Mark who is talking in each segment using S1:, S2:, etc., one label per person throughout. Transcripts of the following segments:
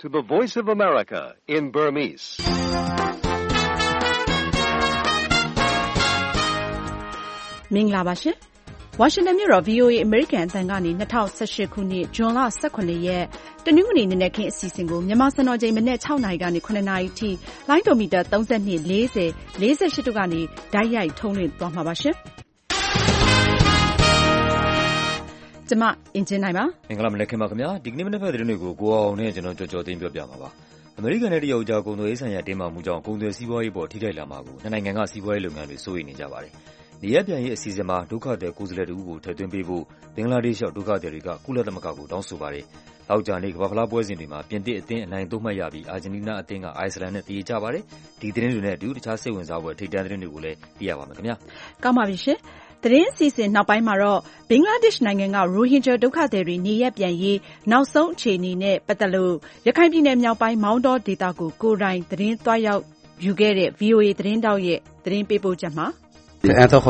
S1: to the Voice of America in Burmese.
S2: မင်္ဂလာပါရှင်။ ဝါရှင်တန်မြို့တော် VOA အမေရိကန်အသံကနေ2018ခုနှစ်ဇွန်လ18ရက်တနင်္ဂနွေနေ့နံနက်ခင်းအစီအစဉ်ကိုမြန်မာစံတော်ချိန်မနက်6နာရီကနေ9နာရီထိလိုင်းဒိုမီတာ32 40 48တို့ကနေဓာတ်ရိုက်ထုတ်လွှင့်သွားမှာပါရှင်။ကျမအင်ဂျင်နိုင်ပါ
S3: ။မင်္ဂလာမနက်ခင်းပါခင်ဗျာ။ဒီကနေ့မနက်ဖက်သတင်းတွေကိုကိုအောင်နဲ့ကျွန်တော်ကြော်သိမ်းပြောပြမှာပါ။အမေရိကန်နဲ့တရုတ်ကြားကုန်သွယ်ရေးဆိုင်ရာတင်းမာမှုကြောင့်ကုန်သွယ်စီးပွားရေးပေါ်ထိခိုက်လာမှာကိုနှစ်နိုင်ငံကစီးပွားရေးလုပ်ငန်းတွေစိုးရိမ်နေကြပါတယ်။နေရပ်ပြန်ရေးအစီအစဉ်မှာဒုက္ခသည်ကိုယ်စားလှယ်တို့ကိုထည့်သွင်းပေးဖို့ဘင်္ဂလားဒေ့ရှ်ရောက်ဒုက္ခသည်တွေကကုလသမဂ္ဂကိုတောင်းဆိုပါတယ်။နောက်ကြနေ့ကမ္ဘာဖလားပွဲစဉ်တွေမှာပြင်သစ်အသင်းအနိုင်သွုတ်မှတ်ရပြီးအာဂျင်တီးနားအသင်းကအိုက်စလန်နဲ့သရေကျပါတယ်။ဒီသတင်းတွေနဲ့အတူတခြားစိတ်ဝင်စားဖွယ်ထိပ်တန်းသတင်းတွေကိုလည်းသိရပါမယ်ခင်ဗျာ
S2: ။ကောင်းပါပြီရှင်။သတင်းအစီအစဉ်နောက်ပိုင်းမှာတော့ဘင်္ဂလားဒေ့ရှ်နိုင်ငံကရိုဟင်ဂျာဒုက္ခသည်တွေနေရပ်ပြန်ရေးနောက်ဆုံးအခြေအနေနဲ့ပတ်သက်လို့ရခိုင်ပြည်နယ်မြောက်ပိုင်းမောင်တောဒေသကိုကိုယ်တိုင်သတင်းသွားရောက်ယူခဲ့တဲ့ VOA သတင်းတောက်ရဲ့သတင်းပေးပို့ချက်မှာ
S4: ဒါကတော့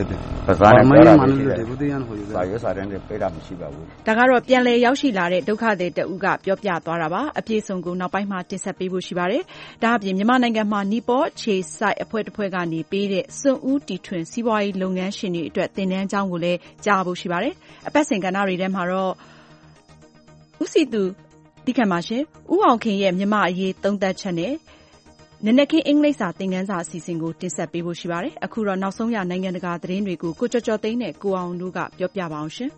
S2: ပြန်လည်ရောက်ရှိလာတဲ့ဒုက္ခသည်တဦးကပြောပြသွားတာပါအပြည့်စုံကိုနောက်ပိုင်းမှာတင်ဆက်ပေးဖို့ရှိပါတယ်ဒါအပြင်မြန်မာနိုင်ငံမှာနီပေါအခြေစိုက်အဖွဲ့တစ်ဖွဲ့ကနေပေးတဲ့စွန့်ဦးတီထွင်စီးပွားရေးလုပ်ငန်းရှင်တွေအတွက်သင်တန်းကျောင်းကိုလည်းကြားဖို့ရှိပါတယ်အပတ်စဉ်ကဏ္ဍတွေထဲမှာတော့ဦးစီသူတိခတ်ပါရှင်ဦးအောင်ခင်ရဲ့မြန်မာအရေးသုံးသပ်ချက်နဲ့နနက်ခင်းအင်္ဂလိပ်စာသင်ခန်းစာအစီအစဉ်ကိုတင်ဆက်ပေးဖို့ရှိပါတယ်။အခုတော့နောက်ဆုံးရနိုင်ငံတကာသတင်းတွေကိုကိုကျော်သိန်းနဲ့ကိုအောင်တို့ကပြောပြပါအောင်ရှင်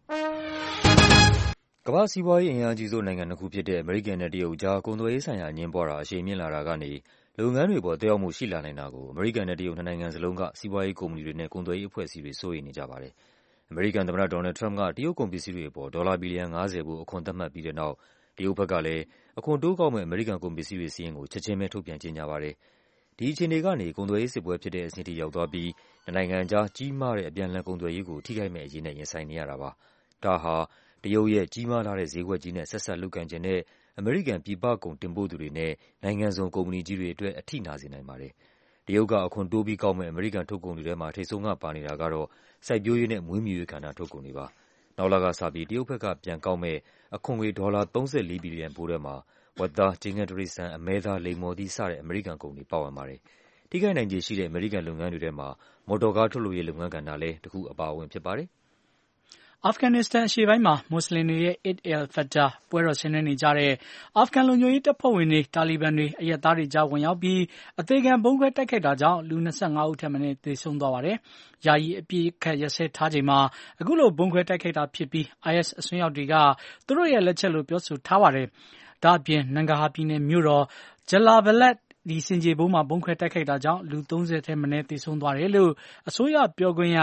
S3: ။ကမ္ဘာစီးပွားရေးအင်အားကြီးဆုံးနိုင်ငံနှစ်ခုဖြစ်တဲ့အမေရိကန်နဲ့တရုတ်ကြားကုန်သွယ်ရေးဆိုင်ရာအငြင်းပွားတာအရှိန်မြင့်လာတာကနေလုပ်ငန်းတွေပေါ်သက်ရောက်မှုရှိလာနိုင်တာကိုအမေရိကန်နဲ့တရုတ်နှစ်နိုင်ငံစလုံးကစီးပွားရေးကုမ္ပဏီတွေနဲ့ကုန်သွယ်ရေးအဖွဲ့အစည်းတွေစိုးရိမ်နေကြပါတယ်။အမေရိကန်သမ္မတဒေါ်နယ်ထရမ့်ကတရုတ်ကုန်ပစ္စည်းတွေအပေါ်ဒေါ်လာဘီလီယံ50ဖို့အခွန်သတ်မှတ်ပြီးတဲ့နောက်တရုတ်ဘက်ကလည်းအခွန်တိုးကောက်မဲ့အမေရိကန်ကုန်ပစ္စည်းတွေစီးရင်ကိုချက်ချင်းပဲထုတ်ပြန်ကြေညာပါတယ်။ဒီအခြေအနေကနေကုန်သွယ်ရေးစစ်ပွဲဖြစ်တဲ့အဆင့်ထိရောက်သွားပြီးနှစ်နိုင်ငံကြားကြီးမားတဲ့အပြန်အလှန်ကုန်သွယ်ရေးကိုထိခိုက်မဲ့အရေးနဲ့ရင်ဆိုင်နေရတာပါ။ဒါဟာတရုတ်ရဲ့ကြီးမားလာတဲ့ဈေးကွက်ကြီးနဲ့ဆက်ဆက်လုပ်ကိုင်ခြင်းနဲ့အမေရိကန်ပြည်ပကုန်တင်ပို့သူတွေနဲ့နိုင်ငံစုံကုမ္ပဏီကြီးတွေအတွက်အထိနာစေနိုင်ပါတယ်။တရုတ်ကအခွန်တိုးပြီးကောက်မဲ့အမေရိကန်ထုတ်ကုန်တွေထဲမှာထိပ်ဆုံးကပါနေတာကတော့စိုက်ပျိုးရေးနဲ့မွေးမြူရေးကဏ္ဍထုတ်ကုန်တွေပါ။နောက်လကစပြီးတရုတ်ဘက်ကပြန်ကောက်မဲ့အခွန်ငွေဒေါ်လာ34ဘီလီယံပိုးထဲမှာဝက်သား၊ကျင်ငတ်တရိษံ၊အမဲသား၊လိမ္မော်သီးစတဲ့အမေရိကန်ကုန်တွေပါဝင်ပါတယ်။ထိခိုက်နိုင်ခြေရှိတဲ့အမေရိကန်လုပ်ငန်းတွေထဲမှာမော်တော်ကားထုတ်လုပ်ရေးလုပ်ငန်းကဏ္ဍလည်းတစ်ခုအပါအဝင်ဖြစ်ပါတယ်
S5: ။အာဖဂန်နစ္စတန်အရှေ့ပိုင်းမှာမွတ်စလင်တွေရဲ့ Eid al-Fitr ပွဲတော်ဆင်နွှဲနေကြတဲ့အာဖဂန်လုံခြုံရေးတပ်ဖွဲ့ဝင်တွေတာလီဘန်တွေအရပ်သားတွေကြားဝင်ရောက်ပြီးအသေခံဗုံးခွဲတိုက်ခိုက်တာကြောင့်လူ25ဦးထက်မနည်းသေဆုံးသွားပါတယ်။ယာယီအပြည့်အခတ်ရက်စဲထားချိန်မှာအခုလိုဗုံးခွဲတိုက်ခိုက်တာဖြစ်ပြီး IS အစွန်းရောက်တွေကသူတို့ရဲ့လက်ချက်လို့ပြောဆိုထားပါတယ်။ဒါ့အပြင်နန်ဂါဟာပြည်နယ်မြို့တော်ဂျလာဘလတ်စင်ကြေဘုံးမှာဗုံးခွဲတိုက်ခိုက်တာကြောင့်လူ30ထက်မနည်းသေဆုံးသွားတယ်လို့အစိုးရပြောခွင့်ရ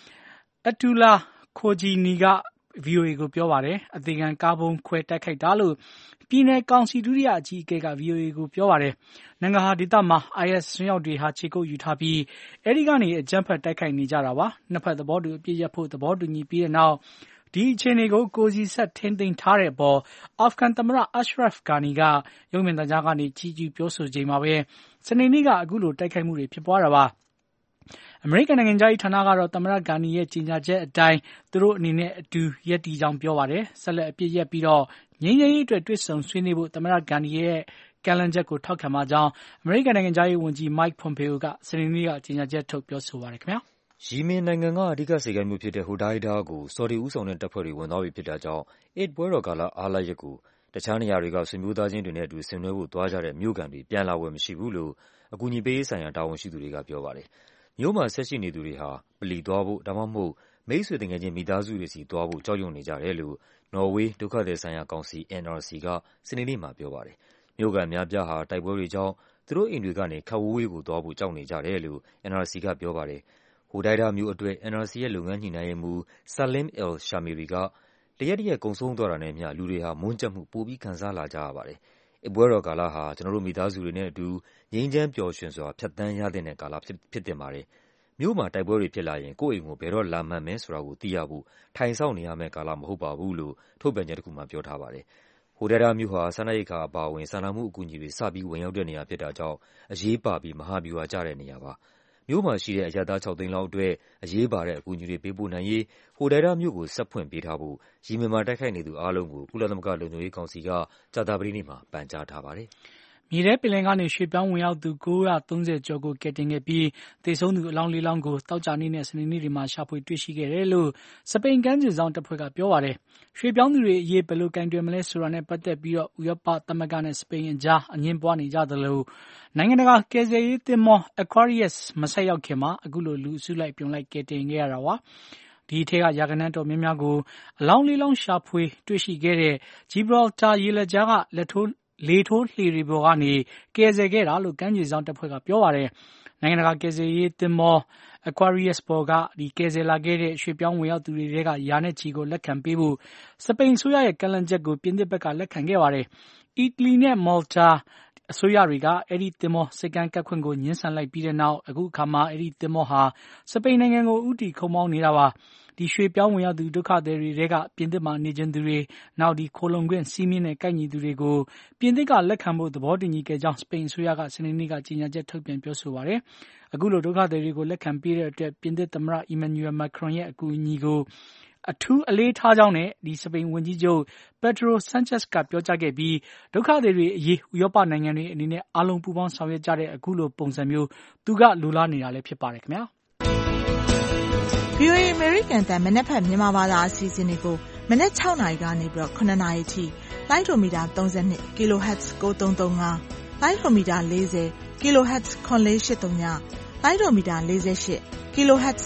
S5: Atullah Khojini က VOA ကိုပြောပါတယ်။အသေခံကားဗုံးခွဲတိုက်ခိုက်တာလို့ပြည်နယ်ကောင်စီဒုတိယအကြီးအကဲက VOA ကိုပြောပါတယ်။နန်ဂါဟာဒေသမှာ IS စွန်းရောက်တွေဟာခြေကုပ်ယူထားပြီးအဲဒီကနေအကြမ်းဖက်တိုက်ခိုက်နေကြတာပါ။နှစ်ဖက်သဘောတူအပစ်ရပ်ဖို့သဘောတူညီပြီးတဲ့နောက်ဒီအခြေအနေကိုကိုယ်စီဆက်ထိန်းသိမ်းထားတဲ့အပေါ်အာဖဂန်သမ္မတ Ashraf Ghani ကရုပ်မြင်သံကြားကနေချီးကျူးပြောဆိုချိန်မှာပဲစနေနေ့ကအခုလိုတိုက်ခိုက်မှုတွေဖြစ်ပွားတာပါ။အမေရိကန်နိုင်ငံခြားရေးဌာနကတော့သမ္မတဂါနီရဲ့ကြေညာချက်အတိုင်းသူတို့အနေနဲ့အတူရပ်တည်ကြောင်းပြောပါတယ်။ဆက်လက်အပြစ်ရပ်ပြီးတော့ငြိမ်းချမ်းရေးအတွက်တွေ့ဆုံဆွေးနွေးဖို့သမ္မတဂါနီရဲ့ကမ်းလှမ်းချက်ကိုထောက်ခံပါကြောင်းအမေရိကန်နိုင်ငံခြားရေးဝန်ကြီး Mike Pompeo ကစနေနေ့ကကြေညာချက်ထုတ်ပြောဆိုပါတယ်ခင်ဗျာ
S3: ။ယီမင်နိုင်ငံကအဓိကဆိပ်ကမ်းမြို့ဖြစ်တဲ့ဟိုဒိုင်းဒါကိုဆော်ဒီဦးဆောင်တဲ့တပ်ဖွဲ့တွေဝင်သွားပြီဖြစ်တာကြောင့်Eidပွဲတော်ကာလအားလပ်ရက်ကိုတခြားနေရာတွေကဆွေမျိုးသားချင်းတွေနဲ့အတူဆင်နွှဲဖို့သွားကြတဲ့မြို့ခံတွေပြန်လာဝယ်မရှိဘူးလို့အကူအညီပေးရေးဆိုင်ရာတာဝန်ရှိသူတွေကပြောပါတယ်။မြို့မှာဆက်ရှိနေသူတွေဟာပလီသွားဖို့ဒါမှမဟုတ်မိတ်ဆွေတငယ်ချင်းမိသားစုတွေစီသွားဖို့ကြောက်ရွံ့နေကြတယ်လို့နော်ဝေးဒုက္ခသည်ဆိုင်ရာကောင်စီ NRC ကစနေနေ့မှာပြောပါတယ်။မြို့ခံများပြားဟာတိုက်ပွဲတွေကြောင့်သူတို့အိမ်တွေကနေခပ်ဝေးဝေးကိုသွားဖို့ကြောက်နေကြတယ်လို့ NRC ကပြောပါတယ်။ဟိုဒိုင်းဒါမြို့အတွက် NRC ရဲ့လုပ်ငန်းညှိနှိုင်းရေးမှူး Salim al-Shamiri ကတရက်ကုန်ဆုံးသွားတာနဲ့မျှလူတွေဟာမွန်းကြပ်မှုပိုပြီးခံစားလာကြရပါတယ်။ပွဲတော်ကာလဟာကျွန်တော်တို့မိသားစုတွေနဲ့အတူငြိမ်းချမ်းပျော်ရွှင်စွာဖြတ်သန်းရသင့်တဲ့ကာလဖြစ်တင်ပါတယ်။မြို့မှာတိုက်ပွဲတွေဖြစ်လာရင်ကိုယ့်အိမ်ကိုဘယ်တော့လာမှန်းမယ်ဆိုတာကိုသိရဖို့ထိုင်စောင့်နေရမယ့်ကာလမဟုတ်ပါဘူးလို့ထုတ်ပြန်ချက်တစ်ခုမှာပြောထားပါတယ်။ဟိုဒိုင်းဒါမြို့ဟာစားနပ်ရိက္ခာအပါအဝင်စာနာမှုအကူအညီတွေစပြီးဝင်ရောက်တဲ့နေရာဖြစ်တာကြောင့်အရေးပါပြီးမဟာဗျူဟာကျတဲ့နေရာပါ။မြို့မှာရှိတဲ့အရပ်သား6 သိန်းလောက်အတွက်အရေးပါတဲ့အကူအညီတွေပေးပို့နိုင်ရေးဟိုဒိုင်ဒါမြို့ကိုဆက်ဖွင့်ပေးထားဖို့ယီမင်မှာတိုက်ခိုက်နေသူအားလုံးကိုကုလသမဂ္ဂလုံခြုံရေးကောင်စီကကြာသပတေးနေ့မှာပန်ကြားထားပါတယ်။
S5: မြေထဲပင်လယ်ကနေရွှေ့ပြောင်းဝင်ရောက်သူ930ကျော်ကိုကယ်တင်ခဲ့ပြီးသေဆုံးသူအလောင်း4လောင်းကိုသောကြာနေ့နဲ့စနေနေ့တွေမှာရှာဖွေတွေ့ရှိခဲ့တယ်လို့စပိန်ကမ်းခြေစောင့်တပ်ဖွဲ့ကပြောပါတယ်။ရွှေ့ပြောင်းသူတွေအရေးဘယ်လိုကိုင်တွယ်မလဲဆိုတာနဲ့ပတ်သက်ပြီးဥရောပသမဂ္ဂနဲ့စပိန်အကြားအငြင်းပွားနေကြသလိုနိုင်ငံတကာကယ်ဆယ်ရေးသင်္ဘော Aquarius မဆိုက်ရောက်ခင်မှာအခုလိုလူအစုလိုက်အပြုံလိုက်ကယ်တင်ခဲ့ရတာပါ။ဒီအထက်ကရာဂဏန်းတော်များများကိုအလောင်း4လောင်းရှာဖွေတွေ့ရှိခဲ့တဲ့ Gibraltar ရေလက်ကြားကလေထိုးလှေတွေပေါ်ကနေကယ်ဆယ်ခဲ့တာလို့ကမ်းခြေစောင့်တပ်ဖွဲ့ကပြောပါတယ်။နိုင်ငံတကာကယ်ဆယ်ရေးသင်္ဘော Aquarius ပေါ်ကကယ်ဆယ်လာခဲ့တဲ့ရွှေ့ပြောင်းဝင်ရောက်သူတွေထဲကရာနဲ့ချီကိုလက်ခံပေးဖို့စပိန်အစိုးရရဲ့ကမ်းလှမ်းချက်ကိုပြင်သစ်ဘက်ကလက်ခံခဲ့ပါတယ်။အီတလီနဲ့မော်လ်တာအစိုးရတွေကအဲဒီသင်္ဘောဆိပ်ကမ်းကပ်ခွင့်ကိုငြင်းဆန်လိုက်ပြီးတဲ့နောက်အခုအခါမှာအဲဒီသင်္ဘောဟာစပိန်နိုင်ငံကိုဦးတည်ခုတ်မောင်းနေတာပါ။ဒီရွှေ့ပြောင်းဝင်ရောက်သူဒုက္ခသည်တွေထဲကပြင်သစ်မှာနေချင်သူတွေနောက်ဒီခိုလုံခွင့်စီးမြင့်တဲ့ကိုက်ညီသူတွေကိုပြင်သစ်ကလက်ခံဖို့သဘောတူညီခဲ့ကြောင်းစပိန်အစိုးရကစနေနေ့ကကြေညာချက်ထုတ်ပြန်ပြောဆိုပါတယ်။အခုလိုဒုက္ခသည်တွေကိုလက်ခံပေးတဲ့အတွက်ပြင်သစ်သမ္မတအီမန်နျူရယ်မက်ခရွန်ရဲ့အကူအညီကိုအထူးအလေးထားကြောင်းနဲ့စပိန်ဝန်ကြီးချုပ်ပက်ဒရိုဆန်ချက်စ်ကပြောကြားခဲ့ပြီးဒုက္ခသည်တွေအရေးဥရောပနိုင်ငံတွေအနေနဲ့အားလုံးပူးပေါင်းဆောင်ရွက်ကြတဲ့အခုလိုပုံစံမျိုးသူကလိုလားနေတာလည်းဖြစ်ပါတယ်ခင်ဗျာ။
S4: VOA American တန်မနက်ဖြန်မြန်မာဘာသာအစီအစဉ်တွေကိုမနက်6နာရီကနေပြီးတော့9နာရီထိလိုင်းဒိုမီတာ32 kHz 9335လိုင်းဒိုမီတာ40 kHz 9483လိုင်းဒိုမီတာ48 kHz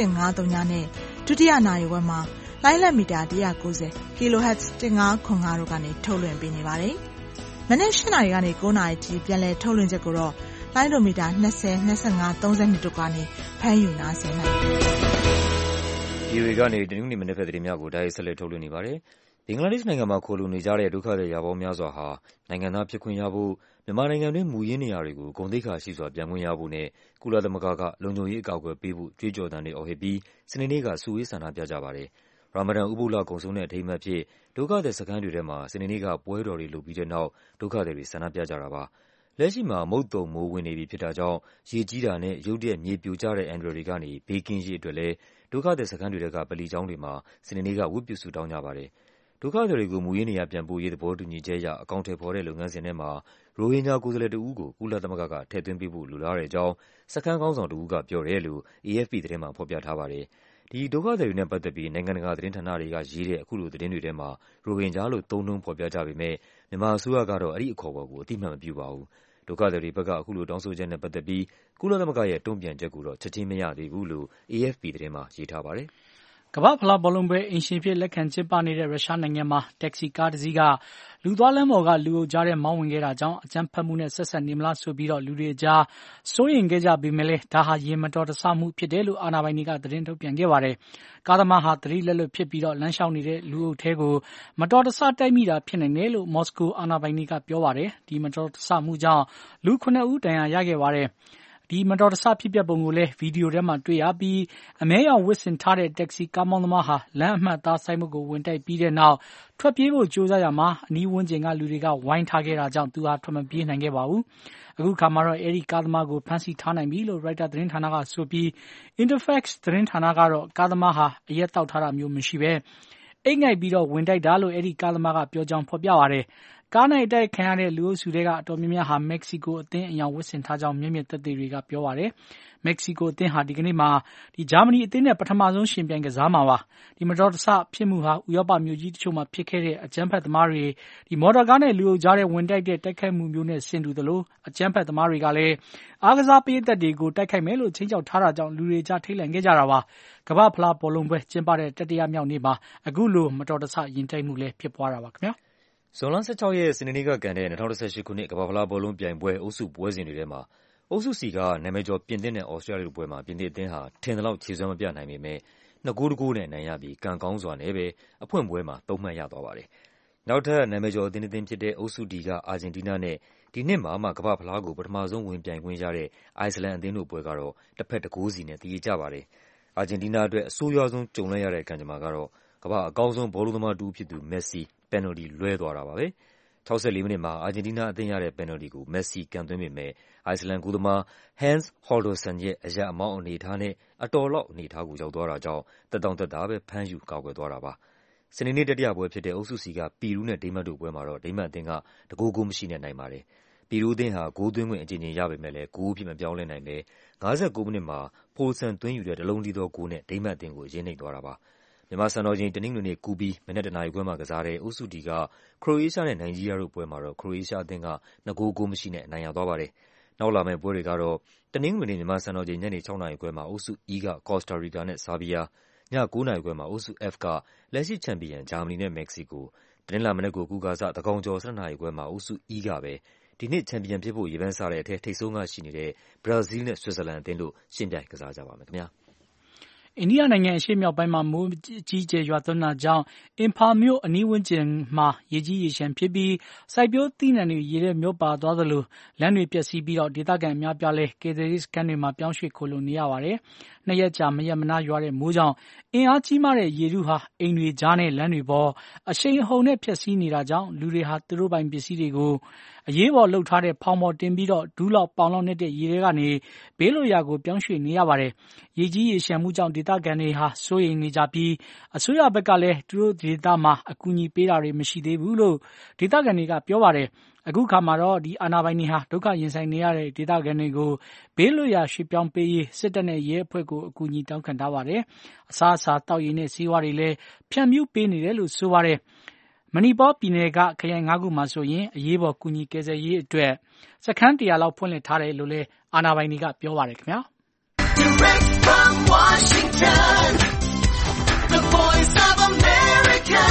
S4: 6153နဲ့ဒုတိယနာရီဝက်မှာလိုင်းလက်မီတာ190 kHz 1505တို့ကနေထုတ်လွှင့်ပေးနေပါတယ်။မနက်7နာရီကနေ9နာရီထိပြန်လည်ထုတ်လွှင့်ချက်ကိုတော့လိုင်းဒိုမီတာ20 25 32တို့ကနေဖမ်းယူနားဆင်နိုင်ပါတယ်။
S3: VOA ကနေတနင်္ဂနွေမနက်ဖြန်သတင်းများကိုတိုက်ရိုက်ဆက်လက်ထုတ်လွှင့်နေပါတယ်။ဘင်္ဂလားဒေ့ရှ်နိုင်ငံမှာခိုလှုံနေကြတဲ့ဒုက္ခသည်ရာပေါင်းများစွာဟာနိုင်ငံသားဖြစ်ခွင့်ရဖို့မြန်မာနိုင်ငံတွင်းမူရင်းနေရာတွေကိုဂုဏ်သိက္ခာရှိစွာပြန်ခွင့်ရဖို့နဲ့ကုလသမဂ္ဂကလုံခြုံရေးအကာအကွယ်ပေးဖို့ကြွေးကြော်သံတွေအော်ဟစ်ပြီးစနေနေ့ကစုဝေးဆန္ဒပြကြပါတယ်။ရာမဒန်ဥပုသ်လကုန်ဆုံးတဲ့အထိမ်းအမှတ်အဖြစ်ဒုက္ခသည်စခန်းတွေထဲမှာစနေနေ့ကပွဲတော်တွေလုပ်ပြီးတဲ့နောက်ဒုက္ခသည်တွေဆန္ဒပြကြတာပါ။လက်ရှိမှာမုတ်သုန်မိုးဝင်နေပြီဖြစ်တာကြောင့်ရေကြီးတာနဲ့ရုတ်တရက်မြေပြိုကျတဲ့အန္တရာယ်တွေကနေဘေးကင်းရေးအတွက်လည်းဒုက္ခသည်စခန်းတွေထဲကဗလီကျောင်းတွေမှာစနေနေ့ကဝတ်ပြုဆုတောင်းကြပါတယ်။ဒုက္ခသည်တွေကိုမူရင်းနေရာပြန်ပို့ရေးသဘောတူညီချက်အရအကောင်အထည်ဖော်တဲ့လုပ်ငန်းစဉ်ထဲမှာရိုဟင်ဂျာကိုယ်စားလှယ်တဦးကိုကုလသမဂ္ဂကထည့်သွင်းပေးဖို့လိုလားတဲ့အကြောင်းစခန်းခေါင်းဆောင်တဦးကပြောတယ်လို့ AFP သတင်းမှာဖော်ပြထားပါတယ်။ဒီဒုက္ခသည်တွေနဲ့ပတ်သက်ပြီးနိုင်ငံတကာသတင်းဌာနတွေကရေးတဲ့အခုလိုသတင်းတွေထဲမှာရိုဟင်ဂျာလို့သုံးနှုန်းဖော်ပြကြပေမဲ့မြန်မာအစိုးရကတော့အဲဒီအခေါ်အဝေါ်ကိုအသိအမှတ်မပြုပါဘူး။ဒုက္ခသည်တွေဘက်ကအခုလိုတောင်းဆိုချက်နဲ့ပတ်သက်ပြီးကုလသမဂ္ဂရဲ့တုံ့ပြန်ချက်ကိုတော့ချက်ချင်းမရသေးဘူးလို့ AFP သတင်းမှာရေးထားပါတယ်
S5: ။ကမ္ဘာ့ဖလားဘောလုံးပွဲအိမ်ရှင်အဖြစ်လက်ခံကျင်းပနေတဲ့ရုရှားနိုင်ငံမှာတက္ကစီကားတစ်စီးကလူသွားလမ်းပေါ်ကလူအုပ်ကြားထဲမောင်းဝင်ခဲ့တာကြောင့်အကြမ်းဖက်မှုနဲ့ဆက်စပ်နေမလားဆိုပြီးလူတွေအကြားစိုးရိမ်ခဲ့ကြပေမဲ့လည်းဒါဟာယာဉ်မတော်တဆမှုဖြစ်တယ်လို့အာဏာပိုင်တွေကသတင်းထုတ်ပြန်ခဲ့ပါတယ်။ကားသမားဟာသတိလက်လွတ်ဖြစ်ပြီးလမ်းလျှောက်နေတဲ့လူအုပ်ထဲကိုမတော်တဆတိုက်မိတာဖြစ်နိုင်တယ်လို့မော်စကိုအာဏာပိုင်တွေကပြောပါတယ်။ဒီမတော်တဆမှုကြောင့်လူ9ဦးဒဏ်ရာရခဲ့ပါတယ်။ဒီမတော်တဆဖြစ်ပျက်ပုံကိုလည်းဗီဒီယိုထဲမှာတွေ့ရပြီးအမဲရောင်ဝတ်ဆင်ထားတဲ့တက္ကစီကားမောင်းသမားဟာလမ်းအမှတ်အသားဆိုင်းဘုတ်ကိုဝင်တိုက်ပြီးတဲ့နောက်ထွက်ပြေးဖို့ကြိုးစားရာမှာအနီးဝန်းကျင်ကလူတွေကဝိုင်းထားခဲ့တာကြောင့်သူဟာထွက်မပြေးနိုင်ခဲ့ပါဘူး။အခုခါမှာတော့အဲဒီကားသမားကိုဖမ်းဆီးထားနိုင်ပြီလို့ရိုက်တာသတင်းဌာနကဆိုပြီး Interfax သတင်းဌာနကတော့ကားသမားဟာအရက်တောက်ထားတာမျိုးမရှိဘဲအိတ်ငိုက်ပြီးဝင်တိုက်တာလို့အဲဒီကားသမားကပြောကြောင်းဖော်ပြပါတယ်။ကားနဲ့အတိုက်ခံရတဲ့လူအုပ်စုတွေကအတော်များများဟာမက္ကဆီကိုအသင်းအယောင်ဝတ်ဆင်ထားကြောင်းမျက်မြင်သက်သေတွေကပြောပါတယ်။မက္ကဆီကိုအသင်းဟာဒီကနေ့မှာဂျာမနီအသင်းနဲ့ပထမဆုံးယှဉ်ပြိုင်ကစားမှာပါ။ဒီမတော်တဆဖြစ်မှုဟာဥရောပမြို့ကြီးတချို့မှာဖြစ်ခဲ့တဲ့အကြမ်းဖက်သမားတွေမော်တော်ကားနဲ့လူအုပ်ကြားထဲဝင်တိုက်တဲ့တိုက်ခိုက်မှုမျိုးနဲ့ဆင်တူသလိုအကြမ်းဖက်သမားတွေကလည်းအားကစားပရိသတ်တွေကိုတိုက်ခိုက်မယ်လို့ခြိမ်းခြောက်ထားတာကြောင့်လူတွေကြားထိတ်လန့်ခဲ့ကြတာပါ။ကမ္ဘာ့ဖလားဘောလုံးပွဲကျင်းပတဲ့တတိယမြောက်နေ့မှာအခုလိုမတော်တဆယဉ်တိုက်မှုလည်းဖြစ်ပွားတာပါခင်ဗျာ။
S3: ဇွန်လ16ရက်စနေနေ့ကကန်တဲ့2018ခုနှစ်ကမ္ဘာ့ဖလားဘောလုံးပြိုင်ပွဲအုပ်စုပွဲစဉ်တွေထဲမှာအုပ်စု C ကနာမည်ကျော်ပြင်သစ်နဲ့သြစတြားလျတို့ပွဲမှာပြင်သစ်အသင်းဟာထင်သလောက်ခြေစွမ်းမပြနိုင်ပေမဲ့2-1နဲ့အနိုင်ရပြီးကံကောင်းစွာနဲ့ပဲအဖွင့်ပွဲမှာ3မှတ်ရသွားပါတယ်။နောက်ထပ်နာမည်ကျော်အသင်းတစ်သင်းဖြစ်တဲ့အုပ်စု D ကအာဂျင်တီးနားနဲ့ဒီနှစ်မှာမှကမ္ဘာ့ဖလားကိုပထမဆုံးဝင်ပြိုင်ခွင့်ရတဲ့အိုက်စ်လန်အသင်းတို့ပွဲကတော့တစ်ဖက်1 ဂိုးစီနဲ့သရေကျပါတယ်။အာဂျင်တီးနားအတွက်အဆိုးရွားဆုံးကြုံလိုက်ရတဲ့ကံကြမ္မာကတော့ကမ္ဘာ့အကောင်းဆုံးဘောလုံးသမားတစ်ဦးဖြစ်သူမက်ဆီပယ်နယ်လ်တီလွဲသွားတာပါပဲ။ 64 မိနစ်မှာအာဂျင်တီးနားအသင်းရတဲ့ပယ်နယ်လ်တီကိုမက်ဆီကန်သွင်းပေမဲ့အိုက်စလန်ဂိုးသမား Hans Holgersson ရဲ့အရပ်အမောင်းအနေအထားနဲ့အတော်လောက်အနေအထားကိုရောက်သွားတာကြောင့်သက်တောင့်သက်သာပဲဖမ်းယူကာကွယ်သွားတာပါ။စနေနေ့တတိယပွဲဖြစ်တဲ့အုပ်စု C ကပီရူးနဲ့ဒိန်းမတ်တို့ပွဲမှာတော့ဒိန်းမတ်အသင်းကတဂိုးမရှိနဲ့နိုင်ပါတယ်။ပီရူးအသင်းဟာဂိုးသွင်းခွင့်အကြိမ်ကြိမ်ရပေမဲ့လည်းဂိုးအဖြစ်မပြောင်းလဲနိုင်ပဲ59 မိနစ်မှာပိုလ်ဆန်သွင်းယူတဲ့တလုံးတည်းသောဂိုးနဲ့ဒိန်းမတ်အသင်းကိုအရေးနိမ့်သွားတာပါ။မြန်မာစံတော်ချိန်တနင်္ဂနွေနေ့ကူးပြီးမနက် 1 နာရီခွဲမှာကစားတဲ့အုပ်စု D ကခရိုအေးရှားနဲ့နိုင်ဂျီးရီးယားတို့ပွဲမှာတော့ခရိုအေးရှားအသင်းက2 ဂိုးမရှိနဲ့အနိုင်ရသွားပါတယ်။နောက်လာမယ့်ပွဲတွေကတော့တနင်္ဂနွေနေ့မြန်မာစံတော်ချိန်ညနေ 6 နာရီခွဲမှာအုပ်စု E ကကော်စတာရီကာနဲ့ဆာဘီးယားည 9 နာရီခွဲမှာအုပ်စု F ကလက်ရှိချန်ပီယံဂျာမနီနဲ့မက္ကဆီကိုတနင်္လာမနက်ကိုကူကာစသန်းခေါင်ကျော် 12 နာရီခွဲမှာအုပ်စု E ကပဲဒီနှစ်ချန်ပီယံဖြစ်ဖို့ရေပန်းစားတဲ့အထက်ထိပ်ဆုံးကရှိနေတဲ့ဘရာဇီးနဲ့ဆွစ်ဇာလန်အသင်းတို့ယှဉ်ပြိုင်ကစားကြပါမယ်ခင်ဗျာ။
S5: အိန္ဒိယနိုင်ငံအရှေ့မြောက်ပိုင်းမှာမိုးကြီးကျယ်ရွာသွန်းတာကြောင့်အင်ဖာမြို့အနီးဝန်းကျင်မှာရေကြီးရေလျှံဖြစ်ပြီးစိုက်ပျိုးသီးနှံတွေရေထဲမျောပါသွားသလိုလမ်းတွေပျက်စီးပြီးဒေသခံအများပြားလဲကယ်ဆယ်ရေးစခန်းတွေမှာပြောင်းရွှေ့ခိုလှုံနေရပါတယ်။နှစ်ရက်ကြာမရက်မနားရွာတဲ့မိုးကြောင့်အင်အားကြီးမားတဲ့ရေထုဟာအိမ်တွေကြားနဲ့လမ်းတွေပေါ်အရှိန်အဟုန်နဲ့ဖျက်ဆီးနေတာကြောင့်လူတွေဟာသူတို့ပိုင်ပစ္စည်းတွေကိုအရေးပေါ်လှုပ်ထားတဲ့ဖောင်ပေါ်တင်ပြီးဒူးလောက်ပေါင်လောက်နဲ့တဲ့ရေထဲကနေဘေးလွတ်ရာကိုပြောင်းရွှေ့နေရပါတယ်။ရေကြီးရေလျှံမှုကြောင့်ဒေသခံတွေဟာစိုးရိမ်နေကြပြီးအစိုးရဘက်ကလည်းသူတို့ဒေသမှာအကူအညီပေးတာတွေမရှိသေးဘူးလို့ဒေသခံတွေကပြောပါတယ်။အခုခါမှာတော့အာဏာပိုင်တွေဟာဒုက္ခရင်ဆိုင်နေရတဲ့ဒေသခံတွေကိုဘေးလွတ်ရာရွှေ့ပြောင်းပေးရေးစစ်တပ်နဲ့ရဲအဖွဲ့ကိုအကူအညီတောင်းခံထားပါတယ်။အစားအစာတောက်ရည်နဲ့ဆေးဝါးတွေလည်းဖြန့်ဖြူးပေးနေတယ်လို့ဆိုပါတယ်။မဏိပေါပြည်နယ်ကခရိုင် 5 ခုမှာဆိုရင်အရေးပေါ်ကူညီကယ်ဆယ်ရေးအတွက်စခန်း 100 လောက်ဖွင့်လှစ်ထားတယ်လို့လည်းအာဏာပိုင်တွေကပြောပါတယ်ခင်ဗျာ။
S6: Direct from Washington, the voice of America,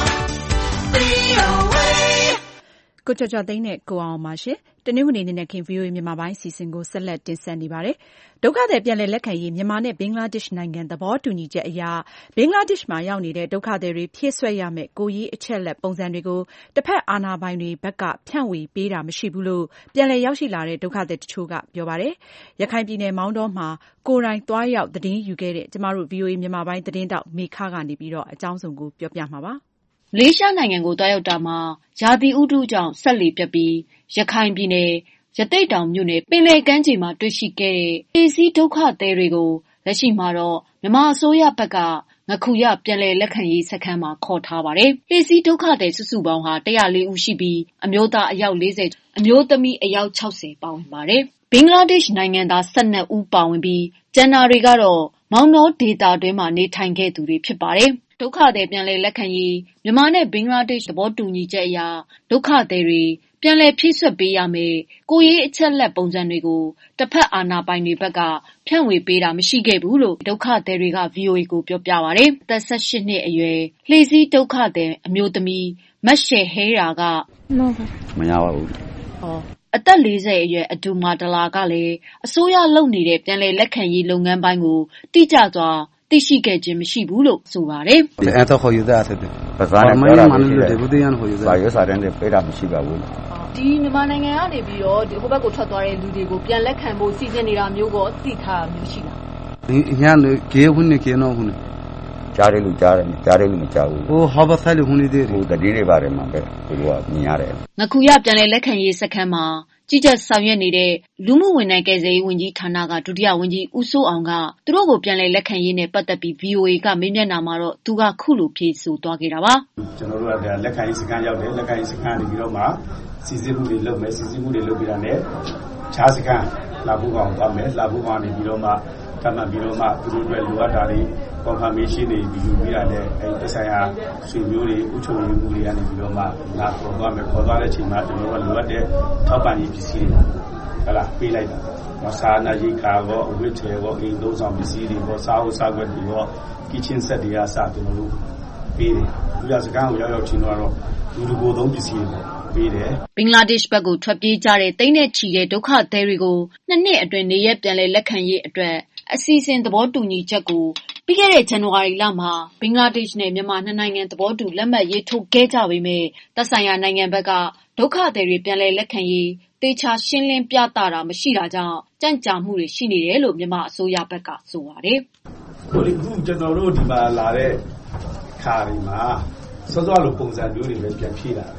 S6: VOA.
S2: ကိုကျော်ကျော်သိန်းနဲ့ကိုအောင်ပါရှင်တနင်္ဂနွေနေ့နဲ့ခင် VOA မြန်မာပိုင်းစီစဉ်ကိုဆက်လက်တင်ဆက်နေပါတယ်။ဒုက္ခသည်ပြန်လည်လက်ခံရေးမြန်မာနဲ့ဘင်္ဂလားဒေ့ရှ်နိုင်ငံသဘောတူညီချက်အရဘင်္ဂလားဒေ့ရှ်မှာရောက်နေတဲ့ဒုက္ခသည်တွေဖြည့်စွက်ရမယ့်ကိုယ်ရေးအချက်လက်ပုံစံတွေကိုတစ်ဖက်အာဏာပိုင်တွေဘက်ကဖြန့်ဝေပေးတာမရှိဘူးလို့ပြန်လည်ရောက်ရှိလာတဲ့ဒုက္ခသည်တချို့ကပြောပါတယ်။ရခိုင်ပြည်နယ်မောင်တောမှာကိုယ်တိုင်သွားရောက်သတင်းယူခဲ့တဲ့ကျမတို့ VOA မြန်မာပိုင်းသတင်းတောက်မေခကနေပြီးတော့အကြောင်းစုံကိုပြောပြမှာပါ။
S7: မလေးရှားနိုင်ငံကိုသွားရောက်တာမှာရာသီဥတုကြောင့်ဆက်လေပြတ်ပြီးရခိုင်ပြည်နယ်ရသေ့တောင်မြို့နယ်ပင်လယ်ကမ်းခြေမှာတွေ့ရှိခဲ့တဲ့အေးစီးဒုက္ခသည်တွေကိုလက်ရှိမှာတော့မြန်မာအစိုးရဘက်ကငခုရပြန်လည်လက်ခံရေးစခန်းမှာခေါ်ထားပါတယ်။အေးစီးဒုက္ခသည်စုစုပေါင်းဟာ104ဦးရှိပြီးအမျိုးသားအယောက်40အမျိုးသမီးအယောက်60ပါဝင်ပါတယ်။ဘင်္ဂလားဒေ့ရှ်နိုင်ငံသား12ဦးပါဝင်ပြီးကျန်တာတွေကတော့မောင်တောဒေသတွင်းမှာနေထိုင်ခဲ့သူတွေဖြစ်ပါတယ်။ဒုက္ခသည်ပြန်လည်လက်ခံရေးမြန်မာနဲ့ဘင်္ဂလားဒေ့ရှ်သဘောတူညီချက်အရဒုက္ခသည်တွေပြန်လည်ဖြည့်ဆွတ်ပေးရမယ်ကိုယ်ရေးအချက်လက်ပုံစံတွေကိုတစ်ဖက်အာဏာပိုင်တွေဘက်ကဖြန့်ဝေပေးတာမရှိခဲ့ဘူးလို့ဒုက္ခသည်တွေက VOA ကိုပြောပြပါတယ်။သက်18နှစ်အရွယ်လှေစီးဒုက္ခသည်အမျိုးသမီးမတ်ရှယ်ဟဲရာက
S8: မရပါဘူး
S7: အသက်40အရွယ်အဒူမာဒလာကလည်းအစိုးရလုပ်နေတဲ့ပြန်လည်လက်ခံရေးလုပ်ငန်းပိုင်းကိုတိကျစွာသိရှိခဲ့ခြင်းမရှိဘူးလို့ဆိုပါတယ်
S8: ။အဲ့တော့ခေါ်ယူတဲ့အဲ့ဒါပဇာနဲ့ပြောတာမရှိတယ်။ဘာရွေးစားတဲ့ပေးတာမရှိပါဘူး
S7: ။ဒီမြန်မာနိုင်ငံကနေပြီးတော့ဒီဟိုဘက်ကိုထွက်သွားတဲ့လူတွေကိုပြန်လက်ခံဖို့စီစဉ်နေတာမျိုးကိုသိထားမျိုးရှိလား
S8: ။ဒီညာနေကေဝင်းနေကေနော်ဟုတ်ကြားတယ်လို့ကြားတယ်ကြားတယ်လို့မကြားဘူး။ဟိုဟာဘဆိုင်လို့ဟိုနေသေးတယ်။ဟိုတတိတွေပါတယ်မှာပဲသူတို့ကမြင်ရတယ်
S7: ။ငခုရပြန်လည်လက်ခံရေးစခန်းမှာကြီးကြပ်ဆောင်ရွက်နေတဲ့လူမှုဝန်ထမ်းကယ်ဆယ်ရေးဝန်ကြီးဌာနကဒုတိယဝန်ကြီးဦးစိုးအောင်ကသူတို့ကိုပြန်လည်လက်ခံရေးနဲ့ပတ်သက်ပြီး VOA ကမေးမြန်းတာမှာတော့သူကခုလိုဖြေဆိုသွားခဲ့တာပါ
S9: ကျွန်တော်တို့ကလက်ခံရေးစခန်းရောက်တယ်လက်ခံရေးစခန်းနေပြီးတော့မှစီစစ်မှုတွေလုပ်မယ်စီစစ်မှုတွေလုပ်ပြီးတာနဲ့ခြားစခန်းလာဖို့ကောင်သွားမယ်လာဖို့ကောင်နေပြီးတော့မှတတ်မှတ်ပြီးတော့မှသူတို့အတွက်လိုအပ်တာတွေ confirmation တွေပြီးယူပြီးတာနဲ့အဲဒီဆိုင်ရာဆွေမျိုးတွေဥချုပ်ရေးမှုတွေကနေပြီးတော့မှလာခေါ်သွားမယ်ခေါ်သွားတဲ့အချိန်မှာကျွန်တော်တို့ကလိုအပ်တဲ့ထောက်ပံ့ရေးပစ္စည်းတွေဟလာပေးလိုက်တာမဆာနာကြီးကာရောအဝတ်ချေရောအိမ်သုံးဆောင်ပစ္စည်းတွေရောစားအုပ်စားခွက်တွေရော kitchen set တွေအစကျွန်တော်တို့ပေးတယ်ဒီစကားကိုရောက်ချင်းတော့လူတကိုယ်သုံးပစ္စည်းတွေပေးတယ်
S7: ဘင်္ဂလားဒေ့ရှ်ဘက်ကိုထွက်ပြေးကြတဲ့တိမ့်နဲ့ချီတဲ့ဒုက္ခသည်တွေကို2နှစ်အတွင်းနေရပြန်လည်လက်ခံရေးအတွက်အစီအစဉ်သဘောတူညီချက်ကိုပြီးခဲ့တဲ့ဇန်နဝါရီလမှာဘင်္ဂလားဒေ့ရှ်နဲ့မြန်မာနှစ်နိုင်ငံသဘောတူလက်မှတ်ရေးထိုးခဲ့ကြပေမဲ့သက်ဆိုင်ရာနိုင်ငံဘက်ကဒုက္ခသည်တွေပြန်လည်လက်ခံရေးတေချာရှင်းလင်းပြသတာမရှိတာကြောင့်ကြန့်ကြာမှုတွေရှိနေတယ်လို့မြန်မာအစိုးရဘက်ကဆိုပါတယ်
S9: ။ခုကျွန်တော်တို့ဒီမှာလာတဲ့ခါဒီမှာစောစောလိုပုံစံမျိုးတွေပဲပြန်ဖြည့်လာတယ်။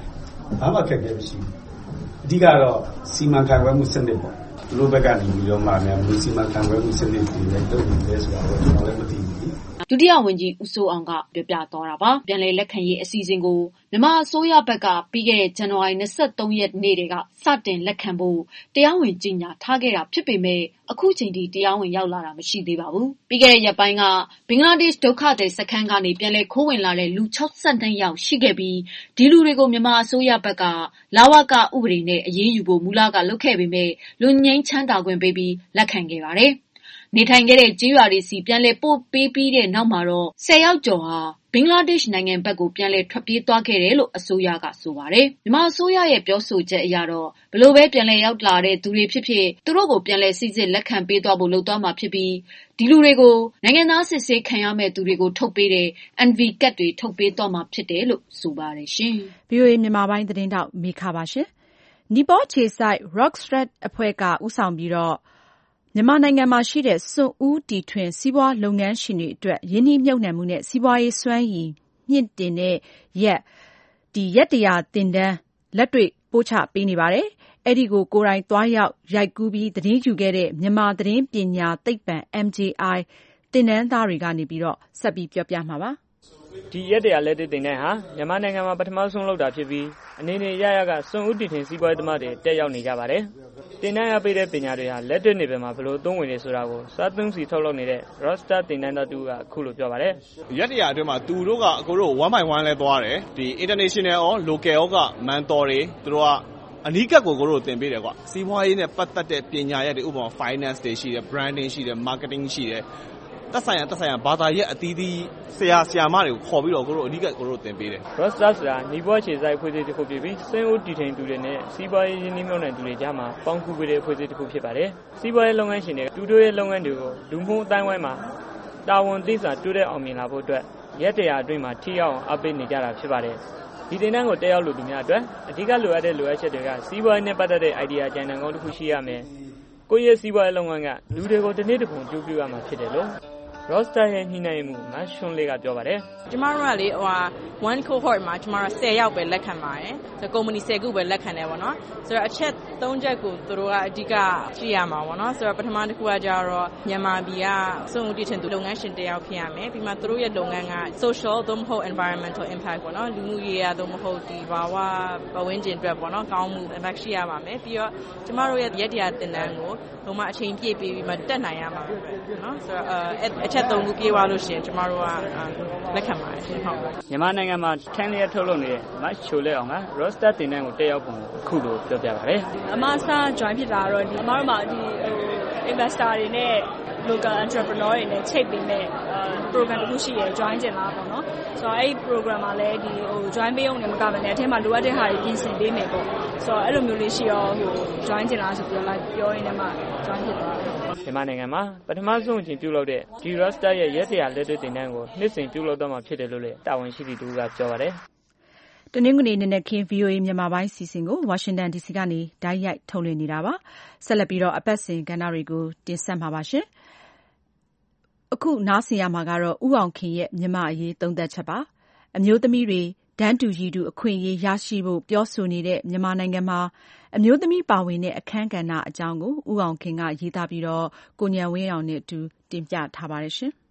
S9: ဘာမှခက်ခဲမရှိဘူးအဓိကတော့စီမံခန့်ခွဲမှုစနစ်ပေါ့သူတို့ဘက်ကနေပြီးတော့မှများမူစီမံခန့်ခွဲမှုစနစ်တွေလည်းတုံ့ပြန်လဲဆိုတာတော့ကျွန်တော်လည်းမသိဘူး
S7: ဒုတိယဝန်ကြီးဦးစိုးအောင်ကပြောပြသွားတာပါပြန်လည်လက်ခံရေးအစီအစဉ်ကိုမြန်မာအစိုးရဘက်ကပြီးခဲ့တဲ့ဇန်နဝါရီ23ရက်နေ့တည်းကစတင်လက်ခံဖို့တရားဝင်ကြေညာထားခဲ့တာဖြစ်ပေမဲ့အခုချိန်ထိတရားဝင်ရောက်လာတာမရှိသေးပါဘူးပြီးခဲ့တဲ့ရက်ပိုင်းကဘင်္ဂလားဒေ့ရှ်ဒုက္ခသည်စခန်းကနေပြန်လည်ခိုးဝင်လာတဲ့လူ62ယောက်ရှိခဲ့ပြီးဒီလူတွေကိုမြန်မာအစိုးရဘက်ကလဝကဥပဒေနဲ့အရေးယူဖို့မူလကလုပ်ခဲ့ပေမဲ့လူငြိမ်းချမ်းသာခွင့်ပေးပြီးလက်ခံခဲ့ပါတယ်နေထိုင်ခဲ့တဲ့ကြေးရွာတွေစီပြန်လည်ပို့ပေးပြီးတဲ့နောက်မှာတော့10ယောက်ကျော်ဟာဘင်္ဂလားဒေ့ရှ်နိုင်ငံဘက်ကိုပြန်လည်ထွက်ပြေးသွားခဲ့တယ်လို့အစိုးရကဆိုပါတယ်။မြန်မာအစိုးရရဲ့ပြောဆိုချက်အရတော့ဘလို့ပဲပြန်လည်ရောက်လာတဲ့သူတွေဖြစ်ဖြစ်သူတို့ကိုပြန်လည်စိစစ်လက်ခံပေးသွားဖို့လုပ်သွားမှာဖြစ်ပြီးဒီလူတွေကိုနိုင်ငံသားစစ်ဆေးခံရမဲ့သူတွေကိုထုတ်ပေးတဲ့ NV ကတ်တွေထုတ်ပေးသွားမှာဖြစ်တယ်လို့ဆိုပါတယ်ရှင်။
S2: VOA မြန်မာပိုင်းသတင်းတောက်မေခပါရှင်။နီပေါခြေဆိုင် Rockstrat အဖွဲ့ကဦးဆောင်ပြီးတော့မြန်မာနိုင်ငံမှာရှိတဲ့စွန့်ဦးတီထွင်စီးပွားလုပ်ငန်းရှင်တွေအတွက်ယင်းနှိမ့်မြုပ်နှံမှုနဲ့စီးပွားရေးစွမ်းရည်မြင့်တင်တဲ့ရက်တရာတင်တန်းလက်တွေ့ပို့ချပေးနေပါတယ်။အဲ့ဒီကိုကိုယ်တိုင်သွားရောက်ရိုက်ကူးပြီးသတင်းယူခဲ့တဲ့မြန်မာသတင်းပညာသိပ္ပံ MJI တင်တန်းသားတွေကနေပြီးတော့ဆက်ပြီးပြောပြမှာပါ။
S10: ဒီရက်တရာလက်တွေ့တင်တန်းဟာမြန်မာနိုင်ငံမှာပထမဆုံးလုပ်တာဖြစ်ပြီးအနေနဲ့ရကစွန့်ဦးတီထွင်စီးပွားရေးသမားတွေတက်ရောက်နေကြပါတယ်။တင်တန်းရပေးတဲ့ပညာတွေဟာလက်တွေ့နေပမှာဘယ်လိုသုံးဝင်နေဆိုတာကိုစားသုံးစီထုတ်လုပ်နေတဲ့ Rockstar တင်တန်းသားတူကအခုလိုပြောပါတယ်
S11: ။ရက်တရာအတွင်းမှာသူတို့ကအကိုတို့1 by 1လဲသွားတယ်။ဒီ international ရော local ရောက mentor တွေသူတို့ကအနီးကပ်ကိုတို့တင်ပေးတယ်ကွာ။စီးပွားရေးနဲ့ပတ်သက်တဲ့ပညာရပ်တွေဥပမာ finance တွေရှိတယ် branding ရှိတယ် marketing ရှိတယ်သက်ဆိုင်ရာဘာသာရပ်အသီးသီးဆရာမတွေကိုခေါ်ပြီးတော့ကိုတို့အဓိကကိုတို့တင်ပေးတယ်
S10: Rockstar ဆိုတာညီပွားခြေဆိုင်ဖွဲ့စည်းတစ်ခုဖြစ်ပြီးစင်ဦးတီထိန်သူတွေနဲ့စီးပွားရေးရင်းနှီးမြှုပ်နှံသူတွေကြားမှာပေါင်းကူပေးတဲ့ဖွဲ့စည်းတစ်ခုဖြစ်ပါတယ်စီးပွားရေးလုပ်ငန်းရှင်တွေတူတိုးရဲ့လုပ်ငန်းတွေကိုလူမှုအတိုင်းဝိုင်းမှာတာဝန်သိစွာတူတဲ့အောင်မြင်လာဖို့အတွက်ရက်တရာအတွင်းမှာထိရောက်အောင်အပိတ်နေကြတာဖြစ်ပါတယ်ဒီတင်တန်းကိုတက်ရောက်လူသူများအတွက်အဓိကလိုအပ်တဲ့လိုအပ်ချက်တွေကစီးပွားရေးနဲ့ပတ်သက်တဲ့ idea ကြံတန်ကောင်းတစ်ခုရှိရမယ်ကိုယ့်ရဲ့စီးပွားရေးလုပ်ငန်းကလူတွေကိုတစ်နေ့တစ်ပုံကြိုးပြရမှာဖြစ်တယ်လို့Rockstar ရဲ့ညှိနှိုင်းမှုမရှွန်းလေးကပြောပါတယ်
S12: ကျမတို့ကလေone cohort မှာကျမတို့10ယောက်ပဲလက်ခံပါတယ်ဆိုကုမ္ပဏီ10ခုပဲလက်ခံတယ်ပေါ့နော်ဆိုတော့အချက်3ချက်ကိုသူတို့ကအဓိကကြည့်ရမှာပေါ့နော်ဆိုတော့ပထမတစ်ခုကကြတော့မြန်မာပြည်ကစွန့်ဦးတီထွင်သူလုပ်ငန်းရှင်တယောက်ဖြစ်ရမယ်ပြီးမှသူတို့ရဲ့လုပ်ငန်းက social သို့မဟုတ် environmental impact ပေါ့နော်လူမှုရေးရာသို့မဟုတ်ဒီဘာဝပတ်ဝန်းကျင်အတွက်ပေါ့နော်ကောင်းမှု impact ရှိရပါမယ်ပြီးတော့ကျမတို့ရဲ့ရက်တရားတင်တန်းကိုဘုံမှာအချိန်ပြည့်ပြီးမှတက်နိုင်ရမှာပဲနော်ဆိုတော့အချက်3ခုပြေးသွားလို့ရှိရင်ကျမတို့ကလက်ခံပါတယ်ဟုတ်
S10: မြန်မာနိုင်ငံမှာထန်းလျက်ထုတ်လုပ်နေတဲ့မတ်ချိုလက်အောင်က Rockstar တင်တန်းကိုတက်ရောက်ပုံကိုအခုလိုပြောပြပါတယ်
S13: အမစ join ဖြစ်တာတော့ဒီအမတို့မှာဒီ investor တွေနဲ့ local entrepreneur တွေနဲ့ချိတ်ပေးမဲ့ program တစ်ခုရှိရယ် join ကျင်လာပေါ့နော်ဆိုတော့အဲ့ဒီ program မှာလည်းဒီjoin ပေးအောင်လည်းမကဘဲနဲ့အထက်မှာလိုအပ်တဲ့ဟာတွေပြင်ဆင်ပေးမယ်ပေါ့ဆိုတော့အဲ့လိုမျိုးလေးရှိရောjoin ကျင်လာဆိုပြီးတော့ပြောရင်းနဲ့မှ join ဖြစ်သွားတယ်
S10: မြန်မာနိုင်ငံမှာပထမဆုံးအချိန်ပြုလုပ်တဲ့ဒီ Rockstar ရဲ့ရက်တရာလက်တွေ့တင်တန်းကိုနှစ်စဉ်ပြုလုပ်တော့မှာဖြစ်တယ်လို့လည်းတာဝန်ရှိသူတို့ကပြောပါတယ်
S2: ။တနင်္ဂနွေနေ့နဲ့ခင် VOA မြန်မာပိုင်းစီစဉ်ကို Washington DC ကနေဓာတ်ရိုက်ထုတ်လွှင့်နေတာပါ။ဆက်လက်ပြီးတော့အပတ်စဉ်ကဏ္ဍတွေကိုတင်ဆက်မှာပါရှင်။အခုနားဆင်ရမှာကတော့ဦးအောင်ခင်ရဲ့မြန်မာအရေးသုံးသပ်ချက်ပါ။အမျိုးသမီးတွေတန်းတူရည်တူအခွင့်အရေးရရှိဖို့ပြောဆိုနေတဲ့မြန်မာနိုင်ငံမှာအမျိုးသမီးပါဝင်တဲ့အခန်းကဏ္ဍအကြောင်းကိုဦးအောင်ခင်ကရေးသားပြီးတော့ကိုဉာဏ်ဝင်းအောင်နဲ့အတူတင်ပြထားပါတယ်ရှင်။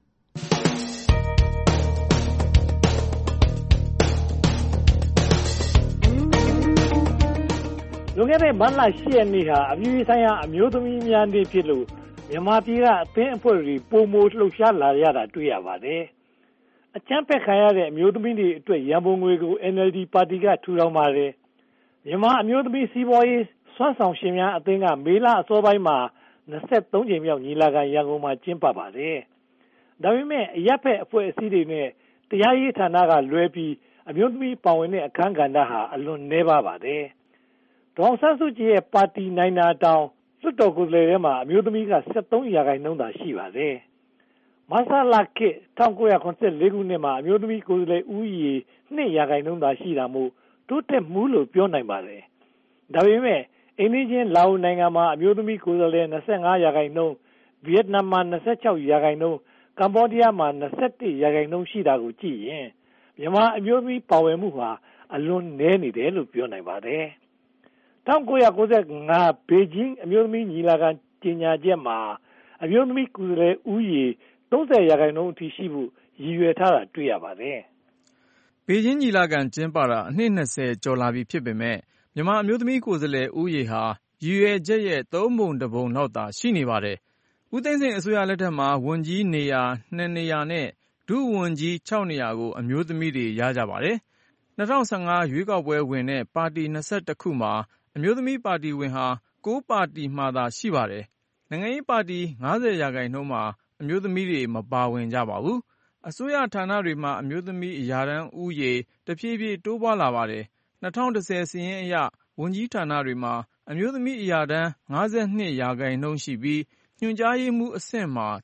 S14: လွန်ခဲ့တဲ့မတ်လ10ရက်နေ့ဟာအပြည်ပြည်ဆိုင်ရာအမျိုးသမီးများနေ့ဖြစ်လို့မြန်မာပြည်ကအသင်းအဖွဲ့တွေပုံမလှုပ်ရှားလာရတာတွေ့ရပါတယ်။အကြမ်းဖက်ခံရတဲ့အမျိုးသမီးတွေအတွက်ရန်ပုံငွေကို NLD ပါတီကထူထောင်ပါတယ်။မြန်မာအမျိုးသမီးစီးပွားရေးစွမ်းဆောင်ရှင်များအသင်းကမေလအစောပိုင်းမှာ23ကြိမ်မြောက်ညီလာခံရန်ကုန်မှာကျင်းပပါတယ်။ဒါပေမဲ့အရပ်ဖက်အဖွဲ့အစည်းတွေနဲ့တရားရေးဌာနကလွဲပြီးအမျိုးသမီးပါဝင်တဲ့အခန်းကဏ္ဍဟာအလွန်နည်းပါးပါတယ်။ဒေါ်ဆန်းစုကြည်ရဲ့ပါတီနိုင်နာတောင်လွှတ်တော်ကိုယ်စားလှယ်ထဲမှာအမျိုးသမီးက73%သာရှိပါတယ်။မဆလာခေ1984ခုနှစ်မှာအမျိုးသမီးကိုယ်စားလှယ်ဦးရေ2%သာရှိတာမို့တိုးတက်မှုလို့ပြောနိုင်ပါတယ်။ဒါပေမဲ့အိန္ဒိယလာအိုနိုင်ငံမှာအမျိုးသမီးကိုယ်စားလှယ်25%ဗီယက်နမ်မှာ26%ကမ္ဘောဒီးယားမှာ21%ရှိတာကိုကြည့်ရင်မြန်မာအမျိုးသမီးပါဝင်မှုဟာအလွန်နည်းနေတယ်လို့ပြောနိုင်ပါတယ်။1995ဘေဂျင်းအမျိုးသမီးညီလာခံကြေညာချက်မှာအမျိုးသမီးကိုယ်စားလှယ်ဦးရေ30%အထိရှိဖို့ရည်ရွယ်ထားတာတွေ့ရပါတယ်
S15: ။ဘေဂျင်းညီလာခံကျင်းပတာအနှစ်20ကျော်လာပြီဖြစ်ပေမဲ့မြန်မာအမျိုးသမီးကိုယ်စားလှယ်ဦးရေဟာရည်ရွယ်ချက်ရဲ့3ပုံ1ပုံလောက်သာရှိနေပါတယ်။ဦးသိန်းစိန်အစိုးရလက်ထက်မှာဝန်ကြီးနေရာ2နေရာနဲ့ဒုဝန်ကြီး6နေရာကိုအမျိုးသမီးတွေရကြပါတယ်။2015ရွေးကောက်ပွဲဝင်တဲ့ပါတီ21ခုမှာအမျိုးသမီးပါတီဝင်ဟာ9ပါတီမှသာရှိပါတယ်။နိုင်ငံရေးပါတီ50%မှာအမျိုးသမီးတွေမပါဝင်ကြပါဘူး။အစိုးရဌာနတွေမှာအမျိုးသမီးအရာထမ်းဦးရေတဖြည်းဖြည်းတိုးပွားလာပါတယ်။2010စာရင်းအရဝန်ကြီးဌာနတွေမှာအမျိုးသမီးအရာထမ်း52%ရှိပြီးညွှန်ကြားရေးမှူးအဆင့်မှာ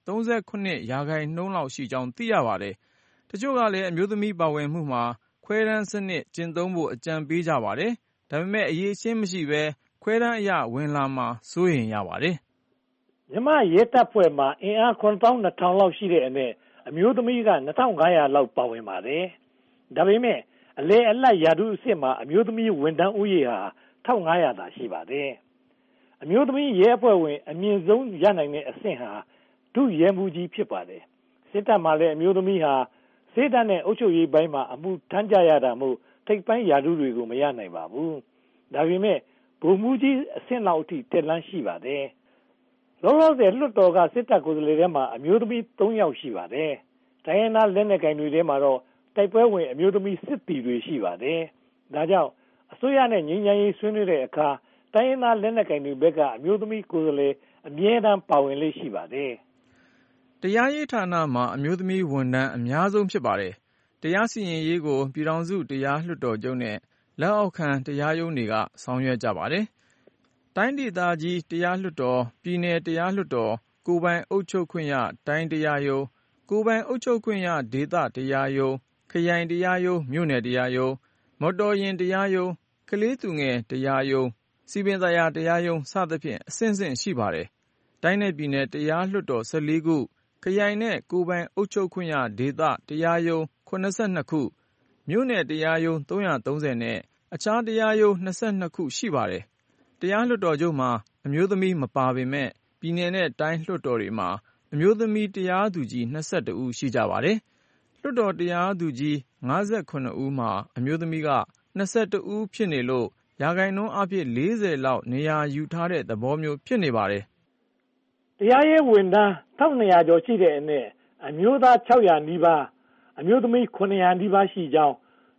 S15: 39%လောက်ရှိကြောင်းသိရပါတယ်။တချို့ကလည်းအမျိုးသမီးပါဝင်မှုမှာခွဲတမ်းစနစ်ကျင့်သုံးဖို့အကြံပေးကြပါတယ်။ဒါပေမဲ့အရေးရှင်းမရှိဘဲခွဲတမ်းအရဝင်လာမှာစိုးရိမ်ရပါတယ်
S14: ။မြန်မာရဲတပ်ဖွဲ့မှာအင်အား9200လောက်ရှိတဲ့အနက်အမျိုးသမီးက2500လောက်ပါဝင်ပါတယ်။ဒါပေမဲ့အလဲအလတ်ရာထူးအဆင့်မှာအမျိုးသမီးဝန်ထမ်းဦးရေဟာ1500သာရှိပါတယ်။အမျိုးသမီးရဲအဖွဲ့ဝင်အမြင့်ဆုံးရနိုင်တဲ့အဆင့်ဟာဒုရဲမှူးကြီးဖြစ်ပါတယ်။စစ်တပ်မှာလည်းအမျိုးသမီးဟာစေတနဲ့အုပ်ချုပ်ရေးပိုင်းမှာအမှုထမ်းကြရတာမို့ထိပ်ပိုင်းရာထူးတွေကိုမရနိုင်ပါဘူး။ဒါပေမဲ့ဗိုလ်မှူးကြီးအဆင့်လောက်အထိတက်လန်းရှိပါတယ်။လောလောဆယ်လွှတ်တော်ကစစ်တပ်ကိုယ်စားလှယ်တွေမှာအမျိုးသမီး3ယောက်ရှိပါတယ်။တိုင်းရင်းသားလက်နက်ကိုင်တွေထဲမှာတော့တိုက်ပွဲဝင်အမျိုးသမီးစစ်တီတွေရှိပါတယ်။ဒါကြောင့်အစိုးရနဲ့ငြိမ်းချမ်းရေးဆွေးနွေးတဲ့အခါတိုင်းရင်းသားလက်နက်ကိုင်တွေဘက်ကအမျိုးသမီးကိုယ်စားလှယ်အမြဲတမ်းပါဝင်လေ့ရှိပါတယ်
S15: ။တရားရေးဌာနမှာအမျိုးသမီးဝန်ထမ်းအများဆုံးဖြစ်ပါတယ်။တရားစီရင်ရေးကိုပြည်ထောင်စုတရားလွှတ်တော်ချုပ်နဲ့လက်အောက်ခံတရားရုံးတွေကဆောင်ရွက်ကြပါတယ်။တိုင်းဒေသကြီးတရားလွှတ်တော်၊ပြည်နယ်တရားလွှတ်တော်၊ကိုယ်ပိုင်အုပ်ချုပ်ခွင့်ရတိုင်းတရားရုံး၊ကိုယ်ပိုင်အုပ်ချုပ်ခွင့်ရဒေသတရားရုံး၊ခရိုင်တရားရုံး၊မြို့နယ်တရားရုံး၊မော်တော်ယာဉ်တရားရုံး၊ကလေးသူငယ်တရားရုံး၊စည်ပင်သာယာတရားရုံးစသဖြင့်အဆင့်ဆင့်ရှိပါတယ်။တိုင်းနဲ့ပြည်နယ်တရားလွှတ်တော်14ခု၊ခရိုင်နဲ့ကိုယ်ပိုင်အုပ်ချုပ်ခွင့်ရဒေသတရားရုံး82ခု၊မြို့နယ်တရားရုံး330နဲ့အခြားတရားရုံး22ခုရှိပါတယ်။တရားလွှတ်တော်ချုပ်မှာအမျိုးသမီးမပါပေမဲ့ပြည်နယ်နဲ့တိုင်းလွှတ်တော်တွေမှာအမျိုးသမီးတရားသူကြီး22ဦးရှိကြပါတယ်။လွှတ်တော်တရားသူကြီး58ဦးမှာအမျိုးသမီးက21ဦးဖြစ်နေလို့ရာခိုင်နှုန်းအဖြစ်40လောက်နေရာယူထားတဲ့သဘောမျိုးဖြစ်နေပါတယ်
S14: ။တရားရေးဝန်ထမ်း1200ကျော်ရှိတဲ့အနက်အမျိုးသား600နီးပါးအမျိုးသမီး900နီးပါးရှိကြောင်း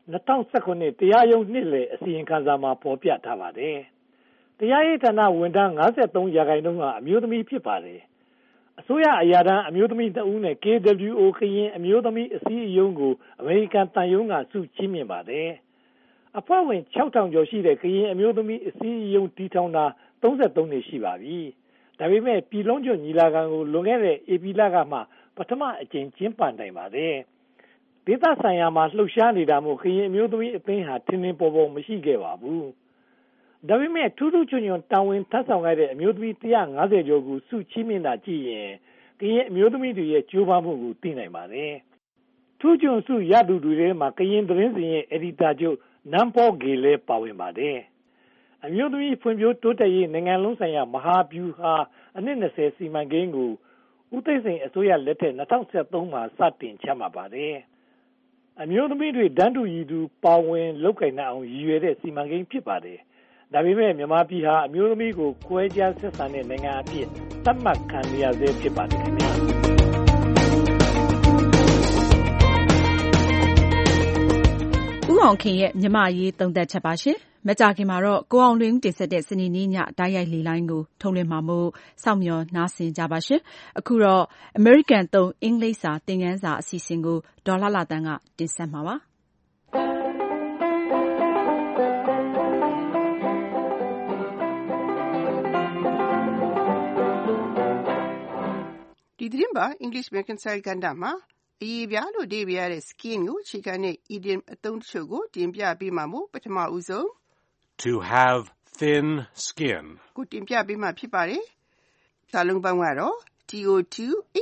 S14: 2019တရားရုံးနှစ်လည်အစီရင်ခံစာမှာဖော်ပြထားပါတယ်။တရားရေးဌာနဝန်ထမ်း53%ကအမျိုးသမီးဖြစ်ပါတယ်။အစိုးရအရာထမ်းအမျိုးသမီး2ဦးနဲ့ KWO ကရင်အမျိုးသမီးအစည်းအရုံးကိုအမေရိကန်တန်ယုံကဆုချီးမြှင့်ပါတယ်။အဖွဲ့ဝင်6000ကျော်ရှိတဲ့ကရင်အမျိုးသမီးအစည်းအရုံးတည်ထောင်တာ33နှစ်ရှိပါပြီ။ဒါပေမဲ့ပြည်လုံးကျွညီလာခံကိုလွန်ခဲ့တဲ့ဧပြီလကမှပထမအကြိမ်ကျင်းပနိုင်ပါတယ်။ဒေသဆိုင်ရာမှာလှုပ်ရှားနေတာမို့ကရင်အမျိုးသမီးအသင်းဟာထင်ထင်ပေါ်ပေါ်မရှိခဲ့ပါဘူး။ဒါပေမဲ့ထူးထူးချွန်ချွန်တာဝန်ထမ်းဆောင်ခဲ့တဲ့အမျိုးသမီး150ကျော်ကိုဆုချီးမြှင့်တာကြည့်ရင်ကရင်အမျိုးသမီးတွေရဲ့ကြိုးပမ်းမှုကိုသိနိုင်ပါတယ်။ထူးချွန်ဆုရသူတွေထဲမှာကရင်သတင်းစဉ်ရဲ့အယ်ဒီတာချုပ်နမ်ပေါ်ဂေလည်းပါဝင်ပါတယ်။အမျိုးသမီးဖွံ့ဖြိုးတိုးတက်ရေးနိုင်ငံလုံးဆိုင်ရာမဟာဗျူဟာအနှစ်20စီမံကိန်းကိုဦးသိန်းစိန်အစိုးရလက်ထက်2013မှာစတင်ချမှတ်ပါတယ်။အမျိုးသမီးတွေတန်းတူရည်တူပါဝင်လုပ်ကိုင်နိုင်အောင်ရည်ရွယ်တဲ့စီမံကိန်းဖြစ်ပါတယ်။ဒါပေမဲ့မြန်မာပြည်ဟာအမျိုးသမီးကိုခွဲခြားဆက်ဆံတဲ့နိုင်ငံအဖြစ်သတ်မှတ်ခံရဆဲဖြစ်ပါတယ်ခင်ဗျာ။
S2: ဦးအောင်ခင်ရဲ့မြန်မာရေးသုံးသပ်ချက်ပါရှင်။မကြာခင်မှာတော့ကိုအောင်လွင်တင်ဆက်တဲ့စနေနေ့ညတိုက်ရိုက်လေလိုင်းကိုထုတ်လွှင့်မှာမို့စောင့်မျှော်နားဆင်ကြပါရှင်။အခုတော့ American သုံးအင်္ဂလိပ်စာသင်ခန်းစာအစီအစဉ်ကိုဒေါ်လှလှသန်းကတင်ဆက်မှာပါ။
S16: ဒီသတင်းပါ English American Style ကဏ္ဍမှာအရေးပြလို့အဓိပ္ပာယ်ရတဲ့ skin ကိုအခြေခံတဲ့ idiom အသုံးတချို့ကိုတင်ပြပေးမှာမို့ပထမဦးဆုံး
S1: To have thin skin
S16: ကိုတင်ပြပေးမှာဖြစ်ပါတယ်။စာလုံးပေါင်းကတော့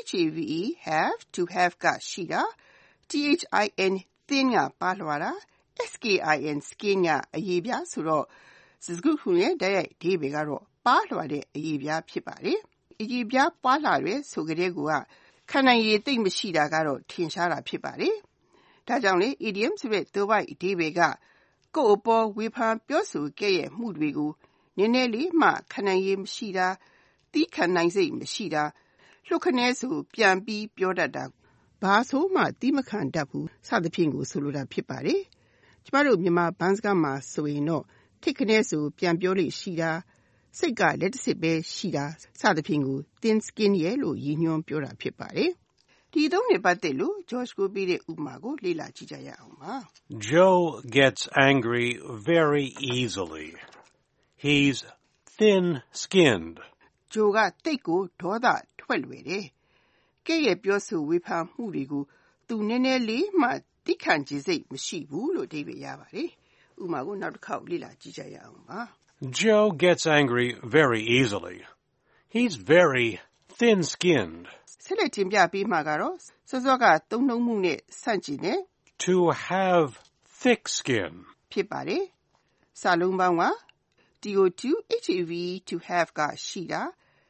S16: have to have ကရှိတာ thin ကပါလွှာတာ SKIN skin ကအရေးပြဆိုတော့စကားခုရဲ့တိုက်ရိုက်အဓိပ္ပာယ်ကတော့ပါးလွှာတဲ့အရေးပြဖြစ်ပါတယ်။အရေးပြပါးလွှာတွေဆိုကြတဲ့ကခံနိုင်ရည်သိမ့်မရှိတာကတော့ထင်ရှားတာဖြစ်ပါတယ်။ဒါကြောင့်လေ idiom ဆိုတဲ့သွယ်ဝိုက်အဓိပ္ပာယ်ကကိုယ့်အပေါ်ဝေဖန်ပြောဆိုခဲ့ရဲ့မှုတွေကိုနည်းနည်းလေးမှခံနိုင်ရည်မရှိတာသီးခံနိုင်စိတ်မရှိတာလှုပ်ခနဲဆိုပြန်ပြီးပြောတတ်တာဘာဆိုမှသီးမခံတတ်ဘူးစသဖြင့်ကိုဆိုလိုတာဖြစ်ပါတယ်။ကျမတို့မြန်မာဘန်းစကားမှာဆိုရင်တော့ထိတ်ခနဲဆိုပြန်ပြောလို့ရှိတာစိတ်ကလက်တစ်စစ်ပဲရှိတာစသဖြင့်ကို thin skin ရဲ့လို့ရည်ညွှန်းပြောတာဖြစ်ပါတယ်။ဒီသုံးနဲ့ပတ်သက်လို့ George ကိုပေးတဲ့ဥပမာကိုလေ့လာကြည့်ကြရအောင်ပါ။
S1: Joe gets angry very easily. He's thin-skinned.
S16: Joe ကတိတ်ကိုဒေါသထွက်လွယ်တယ်။ကဲ့ရဲ့ပြောဆိုဝေဖန်မှုတွေကိုသူနည်းနည်းလေးမှသိခံချင်စိတ်မရှိဘူးလို့အဓိပ္ပာယ်ရပါတယ်။ဥပမာကိုနောက်တစ်ခေါက်လေ့လာကြည့်ကြရအောင်ပါ။
S1: Joe gets angry very easily. He's very thin-skinned.
S16: ဆက်လက်တင်ပြပေးမှာကတော့စောစောကသုံးနှုန်းမှုနဲ့ဆန့်ကျင်တဲ့
S1: To have thick skin.
S16: ဖြစ်ပါတယ်။စာလုံးပေါင်းက TO2HAV to have ကရှိတာ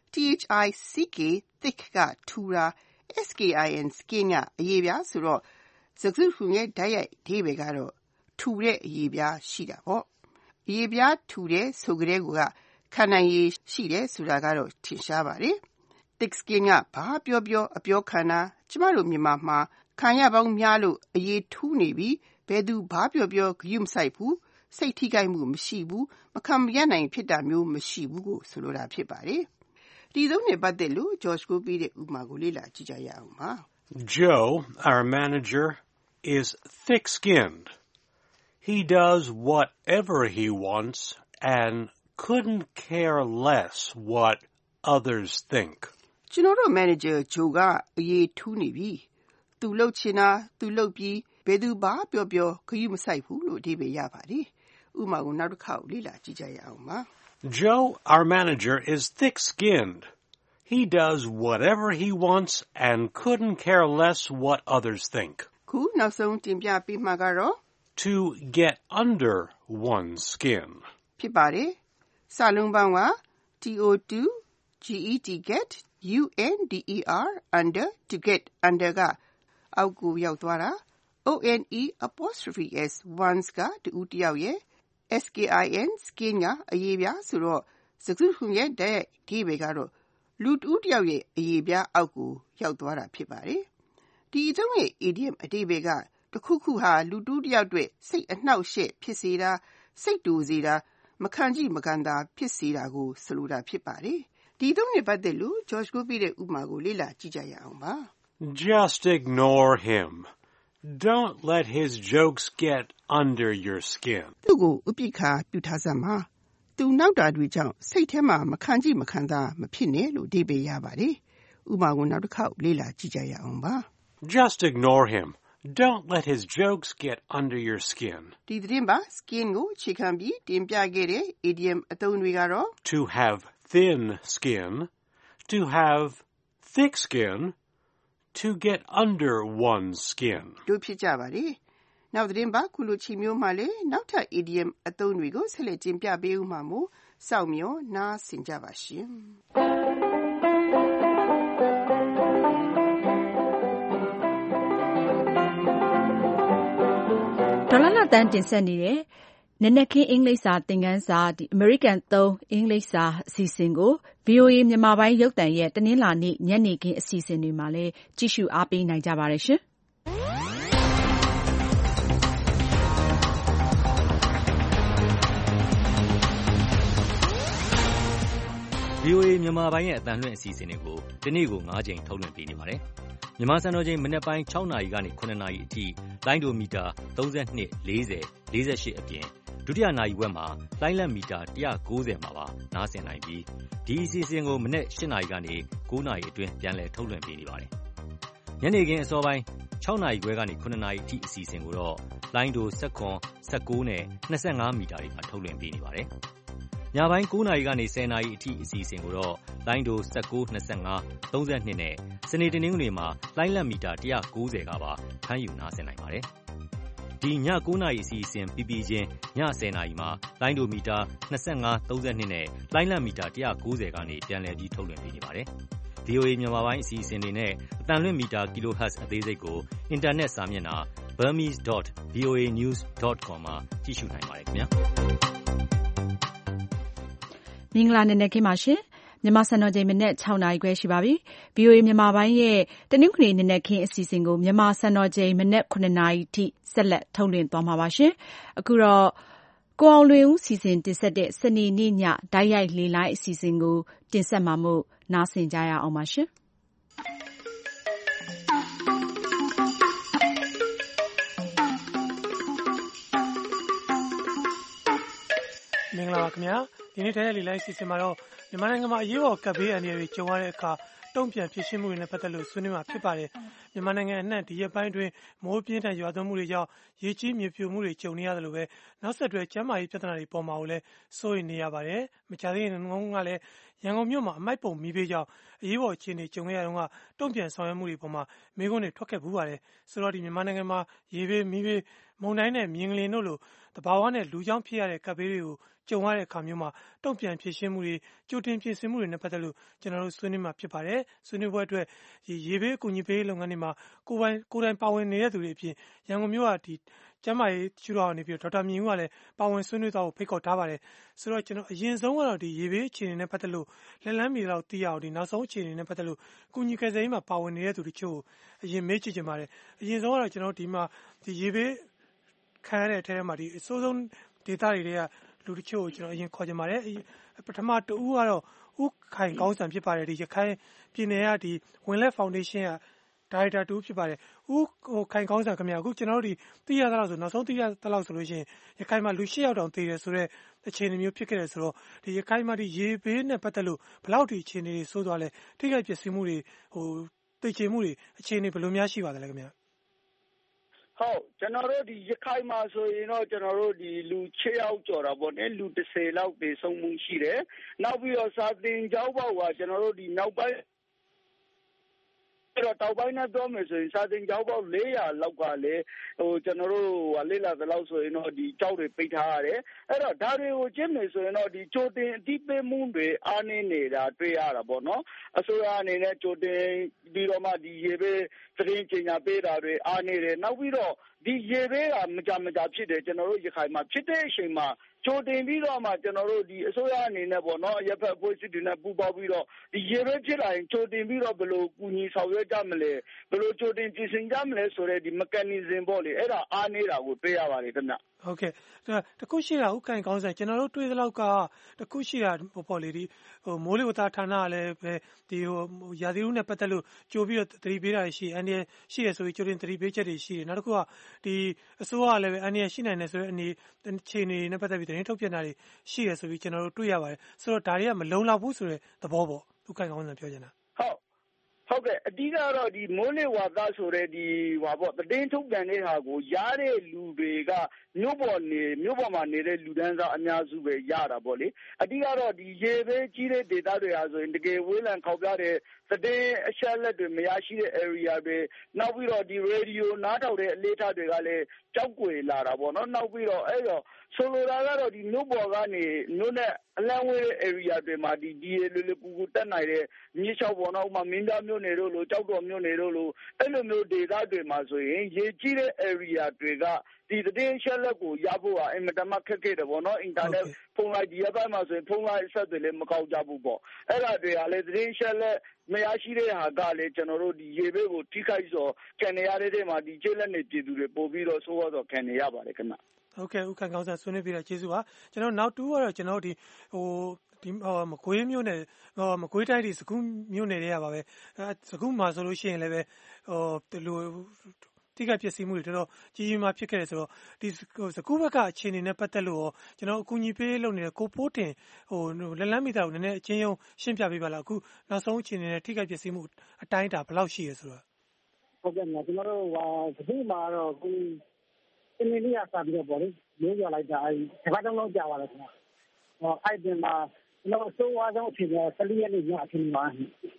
S16: THICK thick ကထူတာ SKIN skin ကအရေးပြဆိုတော့စကားစုရဲ့တိုက်ရိုက်အဓိပ္ပာယ်ကတော့ထူတဲ့အရေးပြရှိတာပေါ့။အရေးပြထူတဲ့ဆိုကြတဲ့ကခံနိုင်ရည်ရှိတယ်ဆိုတာကတော့ထင်ရှားပါတယ်။ thick skin ကဘာပြောပြောအပြောခံတာကျမတို့မြန်မာမှာခံရပေါင်းများလို့အရေးထူးနေပြီဘယ်သူဘာပြောပြောဂရုမစိုက်ဘူးစိတ်ထိခိုက်မှုမရှိဘူးမခံမရနိုင်ဖြစ်တာမျိုးမရှိဘူးကိုဆိုလိုတာဖြစ်ပါတယ်။ဒီသုံးနဲ့ပတ်သက်လို့ George ကိုပေးတဲ့ဥပမာကိုလေ့လာကြည့်ကြရအောင်ပါ
S1: ။ Joe, our manager, is thick-skinned. He does whatever he wants and couldn't care less what others think.
S16: ကျွန်တော်တို့ manager Joe ကအရေးထူးနေပြီ။သူလှုပ်ချင်တာသူလှုပ်ပြီးဘယ်သူဘာပြောပြောဂရုမစိုက်ဘူးလို့အဓိပ္ပာယ်ရပါတယ်။ဥပမာကိုနောက်တစ်ခေါက်လေ့လာကြည့်ကြရအောင်ပါ
S1: ။ Joe, our manager, is thick-skinned. He does whatever he wants and couldn't care less what others think.
S16: ခုနောက်ဆုံးတင်ပြပေးမှာကတော့
S1: To get under one's skin.
S16: ဖြစ်ပါတယ်။စာလုံးပေါင်းက TO2 GET get UNDER under to get under ကအောက်ကိုရောက်သွားတာ ONE apostrophe S ones ကတူတယောက်ရဲ့ SKIN skin ကအရေးပြဆိုတော့စကားခုရဲ့တဲ့ဒီဘေကတော့လူတူတယောက်ရဲ့အရေးပြအောက်ကိုရောက်သွားတာဖြစ်ပါတယ်။ဒီအကြောင်းရဲ့ idiom အဓိပ္ပာယ်ကတခုခုဟာလူတူတယောက်အတွက်စိတ်အနှောက်အယှက်ဖြစ်စေတာစိတ်တူစေတာမခံကြည့်မခံသာဖြစ်စေတာကိုဆိုလိုတာဖြစ်ပါတယ်။ဒီသုံးနဲ့ပတ်သက်လို့ George ကိုပေးတဲ့ဥပမာကိုလေ့လာကြည့်ကြရအောင်ပါ
S1: ။ Just ignore him. Don't let his jokes get under your skin.
S16: သူ့ကိုဥပိ္ပခာပြုထားစမ်းပါ။သူနောက်တာတွေကြောင့်စိတ်ထဲမှာမခံကြည့်မခံသာမဖြစ်နဲ့လို့အဓိပ္ပာယ်ရပါတယ်။ဥပမာကိုနောက်တစ်ခေါက်လေ့လာကြည့်ကြရအောင်ပါ
S1: ။ Just ignore him. Don't let his jokes get under your skin.
S16: ဒီသတင်းပါ skin ကိုအခြေခံပြီးတင်ပြခဲ့တဲ့ idiom အသုံးတွေကတော့
S1: To have thin skin, to have thick skin, to get under one's skin.
S16: တို့ဖြစ်ကြပါတယ်။နောက်သတင်းပါခုလိုချီမျိုးမှလည်းနောက်ထပ် idiom အသုံးတွေကိုဆက်လက်တင်ပြပေးဦးမှာမို့စောင့်မျှော်နားဆင်ကြပါရှင်။
S2: ဒေါ်လာလာတန်းတင်ဆက်နေတဲ့နက်နက်ခင်းအင်္ဂလိပ်စာသင်ခန်းစာအမေရိကန်သုံးအင်္ဂလိပ်စာအစီအစဉ်ကို VOA မြန်မာပိုင်းရုပ်သံရဲ့တနင်္လာနေ့ညနေခင်းအစီအစဉ်တွေမှာလည်းကြည့်ရှုအားပေးနိုင်ကြပါတယ်ရှင်။
S3: VOA မြန်မာပိုင်းရဲ့အသံလွှင့်အစီအစဉ်တွေကိုဒီနေ့ကို9ချိန်ထုတ်လွှင့်ပေးနေပါတယ်။မြန်မာစံတော်ချိန်မနက်ပိုင်း6နာရီကနေ9နာရီအထိလိုင်းဒိုမီတာ32 40 48အပြင်ဒုတိယနာရီဝက်မှာလိုင်းလက်မီတာ190မှာပါနားဆင်နိုင်ပြီးဒီအစီအစဉ်ကိုမနက်8နာရီကနေ9နာရီအတွင်းပြန်လည်ထုတ်လွှင့်ပေးနေပါတယ်။ညနေခင်းအစောပိုင်း6နာရီခွဲကနေ9နာရီအထိအစီအစဉ်ကိုတော့လိုင်းဒို19နဲ့25မီတာတွေမှာထုတ်လွှင့်ပေးနေပါတယ်။ညပိုင်း9နာရီကနေ10နာရီအထိအစီအစဉ်ကိုတော့လိုင်းဒို19 25 32နဲ့စနေတနင်္ဂနွေမှာလိုင်းလက်မီတာ190ကပါဖမ်းယူနားဆင်နိုင်ပါတယ်။ဒီည9 နာရီအစီအစဉ်ပြီးပြီးချင်းည10 နာရီမှာလိုင်းဒိုမီတာ25 32နဲ့လိုင်းလံမီတာ190ကနေပြန်လည်ပြီးထုတ်လွှင့်ပေးနေပါတယ်။ VOA မြန်မာပိုင်းအစီအစဉ်တွေနဲ့အတန်လွင့်မီတာ kilohertz အသေးစိတ်ကိုအင်တာနက်စာမျက်နှာ burmese.voanews.com မှာကြည့်ရှုနိုင်ပါတယ်ခင်ဗျာ။
S2: မင်္ဂလာနံနက်ခင်းပါရှင်။မြန်မာစံတော်ချိန်မနက်6 နာရီခွဲရှိပါပြီ။ VOA မြန်မာပိုင်းရဲ့တနင်္ဂနွေနံနက်ခင်းအစီအစဉ်ကိုမြန်မာစံတော်ချိန်မနက်9 နာရီထိဆက်လက်ထုတ်လွှင့်သွားမှာပါရှင်။အခုတော့ကိုအောင်လွင်ဦးစီစဉ်တင်ဆက်တဲ့စနေနေ့ညတိုက်ရိုက်လေလိုင်းအစီအစဉ်ကိုတင်ဆက်မှာမို့နားဆင်ကြရအောင်ပါရှင်။
S17: မင်္ဂလာပါခင်ဗျာဒီနေ့တိုက်ရိုက်လေလိုင်းအစီအစဉ်မှာတော့မြန်မာနိုင်ငံမှာအရေးပေါ်ကပ်ဘေးအန္တရာယ်တွေကြုံရတဲ့အခါတုံ့ပြန်ဖြေရှင်းမှုတွေနဲ့ပတ်သက်လို့ဆွေးနွေးမှာဖြစ်ပါတယ်မြန်မာနိုင်ငံအနှံ့ဒီရက်ပိုင်းတွင်မိုးပြင်းထန်ရွာသွန်းမှုတွေကြောင့်ရေကြီးမြေပြိုမှုတွေကြုံနေရတယ်လို့ပဲနောက်ဆက်တွဲကျန်းမာရေးပြဿနာတွေပေါ်မှာလည်းစိုးရိမ်နေရပါတယ်မကြာသေးခင်ကလည်းရန်ကုန်မြို့မှာအမိုက်ပုံမီးဘေးကြောင့်အရေးပေါ်အခြေအနေကြုံခဲ့ရတော့တုံ့ပြန်ဆောင်ရွက်မှုတွေပေါ်မှာမေးခွန်းတွေထွက်ခဲ့ဘူးပါတယ်ဆိုတော့ဒီမြန်မာနိုင်ငံမှာရေဘေးမီးဘေးမုန်တိုင်းနဲ့မြင်းကလင်းတို့လိုတဘာဝနဲ့လူကြောင့်ဖြစ်ရတဲ့ကပ်ဘေးတွေကိုကြုံရတဲ့အခါမျိုးမှာတုံ့ပြန်ဖြေရှင်းမှုတွေကြိုတင်ပြင်ဆင်မှုတွေနဲ့ပတ်သက်လို့ကျွန်တော်တို့ဆွေးနွေးမှာဖြစ်ပါတယ်ဆွေးနွေးပွဲအတွက်ရေဘေးအကူအညီပေးလုပ်ငန်းတွေမှာကိုယ်တိုင်ပါဝင်နေတဲ့သူတွေအပြင်ရန်ကုန်မြို့ကဒီကျမ်းမာရေးကျူတော်နေပြီးဒေါက်တာမြင့်ဦးကလည်းပါဝင်ဆွေးနွေးသွားဖို့ဖိတ်ခေါ်ထားပါတယ်ဆိုတော့ကျွန်တော်အရင်ဆုံးကတော့ဒီရေဘေးအခြေအနေနဲ့ပတ်သက်လို့လက်လန်းမီလောက်သိရအောင်ဒီနောက်ဆုံးအခြေအနေနဲ့ပတ်သက်လို့ကုညီကယ်ဆယ်ရေးမှာပါဝင်နေတဲ့သူတချို့အရင်မေးကြည့်ချင်ပါတယ်အရင်ဆုံးကတော့ကျွန်တော်ဒီမှာဒီရေဘေးခံရတဲ့အထက်ထဲမှာဒီအဆိုးဆုံးဒေတာတွေကလူတချို့ကိုကျွန်တော်အရင်ခေါ်ချင်ပါတယ်ပထမတူဦးကတော့ဥခိုင်ကောင်းစံဖြစ်ပါတယ်ဒီရခိုင်ပြည်နယ်ကဒီဝင်လက်ဖောင်ဒေးရှင်းကဒါရိုက်တာတူဖြစ်ပါတယ်ဥခိုင်ကောင်းစံခင်ဗျာအခုကျွန်တော်တို့ဒီသိရသလောက်ဆိုနောက်ဆုံးသိရသလောက်ဆိုလို့ရှိရင်ရခိုင်မှာလူ8ယောက်တောင်သေတယ်ဆိုတော့အခြေအနေမျိုးဖြစ်ခဲ့တယ်ဆိုတော့ဒီရခိုင်မှာဒီရေဘေးနဲ့ပတ်သက်လို့ဘယ်လောက်ဒီအခြေအနေတွေဆိုးသွားလဲထိခိုက်ပျက်စီးမှုတွေသိချေမှုတွေအခြေအနေဘယ်လိုများရှိပါသလဲခင်ဗျာ
S18: ဟုတ်ကျွန်တော်တို့ဒီရခိုင်မှာဆိုရင်တော့ကျွန်တော်တို့ဒီလူ6ယောက်ကျော်တာပေါ့နော်လူ30လောက်သေဆုံးမှုရှိတယ်နောက်ပြီးတော့စာတင်ကျောင်းပေါက်ကကျွန်တော်တို့ဒီနောက်ပိုင်းတော့တောက်ပိုင်းနဲ့ပြောမယ်ဆိုရင်စာတင်ကျောင်းပေါက်400လောက်ကလည်းကျွန်တော်တို့လေ့လာသလောက်ဆိုရင်တော့ဒီကျောက်တွေပိတ်ထားရတယ်အဲ့တော့ဒါတွေကိုကျင့်မယ်ဆိုရင်တော့ဒီကြိုတင်အတိပေးမှုတွေအားနည်းနေတာတွေ့ရတာပေါ့နော်အစိုးရအနေနဲ့ကြိုတင်ပြီးတော့မှဒီရေဘေးသတင်းကြေညာပေးတာတွေအားနည်းတယ်နောက်ပြီးတော့ဒီရေဘေးကမကြဖြစ်တယ်ကျွန်တော်တို့ရခိုင်မှာဖြစ်တဲ့အချိန်မှာကြိုတင်ပြီးတော့မှကျွန်တော်တို့ဒီအစိုးရအနေနဲ့ပေါ့နော်ရပ်ဖက်အဖွဲ့အစည်းတွေနဲ့ပူးပေါင်းပြီးတော့ဒီရေဘေးဖြစ်လာရင်ကြိုတင်ပြီးတော့ဘယ်လိုကူညီဆောင်ရွက်ကြမလဲဘယ်လိုကြိုတင်ပြင်ဆင်ကြမလဲဆိုတဲ့ဒီ mechanism ပေါ့လေအဲ့ဒါအားနေတာကိုတွေ့ရပါတယ်ခင်ဗျ
S17: ဟုတ်ကဲ့တခုရှိတာဥက္ကဋ္ဌကောင်းဆိုင်ကျွန်တော်တို့တွေ့သလောက်ကတခုရှိတာပေါ့လေဒီမိုးလေဝသဌာနကလည်းပဲဒီရာသီဥတုနဲ့ပတ်သက်လို့ကြိုပြီးတော့သတိပေးတာရှိအန်ဒီရှိရဆိုပြီးကြိုတင်သတိပေးချက်တွေရှိတယ်နောက်တစ်ခုကဒီအစိုးရကလည်းပဲအန်ဒီရှိနိုင်တယ်ဆိုတဲ့အခြေအနေနဲ့ပတ်သက်ပြီးသတင်းထုတ်ပြန်တာတွေရှိရဆိုပြီးကျွန်တော်တို့တွေ့ရပါတယ်ဆိုတော့ဒါတွေကမလုံလောက်ဘူးဆိုတဲ့သဘောပေါ့ဥက္ကဋ္ဌကောင်းဆိုင်ပြောချင်တာ
S18: ဟုတ်ကဲ့အဓိကတော့ဒီမိုးလေဝသဆိုတဲ့ဒီပေါ့သတင်းထုတ်ပြန်တဲ့ဟာကိုရတဲ့လူတွေကမြို့ပေါ်မှာနေတဲ့လူတန်းစားအများစုပဲရတာပေါ့လေအဓိကတော့ဒီရေဘေးကြီးတဲ့ဒေသတွေဟာဆိုရင်တကယ်ဝေးလံခေါက်ပြတဲ့သတင်းအချက်အလက်တွေမရရှိတဲ့ area တွေနောက်ပြီးတော့ဒီ radio နားထောင်တဲ့အလေးထားတွေကလည်းကြောက်ွယ်လာတာပေါ့နော်နောက်ပြီးတော့အဲ့တော့ဆိုလိုတာကတော့ဒီမြို့ပေါ်ကနေမြို့နဲ့အလံဝဲတဲ့ area တွေမှာဒီလေကူတက်နိုင်တဲ့မြေချောက်ပေါ်တော့ဥမာမင်းသားမြို့နယ်တို့လိုကြောက်တော်မြို့နယ်တို့လိုအဲ့လိုမျိုးဒေသတွေမှာဆိုရင်ရေကြီးတဲ့ area တွေကဒီသတင်းအချက်အလက်ကိုရဖို့ကအင်မတန်မှခက်ခဲတယ်ပေါ့နော်အင်တာနက်ဖုန်းလိုက်ဒီရက်ပိုင်းမှာဆိုရင်ဖုန်းလိုက်ဆက်တွေလည်းမကောက်ကြဘူးပေါ့အဲ့ဒါတွေကလည်းသတင်းအချက်အလက်မရရှိတဲ့ဟာကလည်းကျွန်တော်တို့ဒီရေဘေးကိုထိခိုက်စောခံနေရတဲ့မှာဒီကျေးလက်နေပြည်သူတွေပို့ပြီးတော့ဆိုးဝါးစောခံနေရပါတယ်ခင်ဗျ
S17: ဟုတ်ကဲ့ဥက္ကဋ္ဌကောင်းစားဆွေးနွေးပြတာကျေးဇူးပါကျွန်တော်နောက်တူကတော့ကျွန်တော်ဒီမကွေးမြို့နယ်မကွေးတိုင်းဒီစကူးမြို့နယ်တွေကပါပဲစကူးမှာဆိုလို့ရှိရင်လည်းပဲဒီလိုတိကျပျက်စီးမှုတွေတော်တော်ကြီးကြီးမားဖြစ်ခဲ့တယ်ဆိုတော့ဒီစကူးဘက်ကအခြေအနေနဲ့ပတ်သက်လို့ရောကျွန်တော်အကူအညီပေးလုပ်နေတဲ့ကိုပိုးတင်လက်လန်းမီတာကိုနည်းနည်းအချင်းယုံရှင်းပြပေးပါလားအခုနောက်ဆုံးအခြေအနေနဲ့ထိခိုက်ပျက်စီးမှုအတိုင်းအတာဘယ်လောက်ရှိရဆိုတော့
S19: ဟုတ်ကဲ့ကျွန်တော်တို့စကူးမှာတော့ဒီနေ့နေ့ကစပြီးတော့ပေါ့လေမျိုးပြလိုက်တာဒီဘက်တော့ကြာပါလားခင်ဗျအဲ့ဒီမှာကျွန်တော်ဆိုးဝါးဆုံးအခြေအနေက14ရက်နေ့ညအချိန်မှာ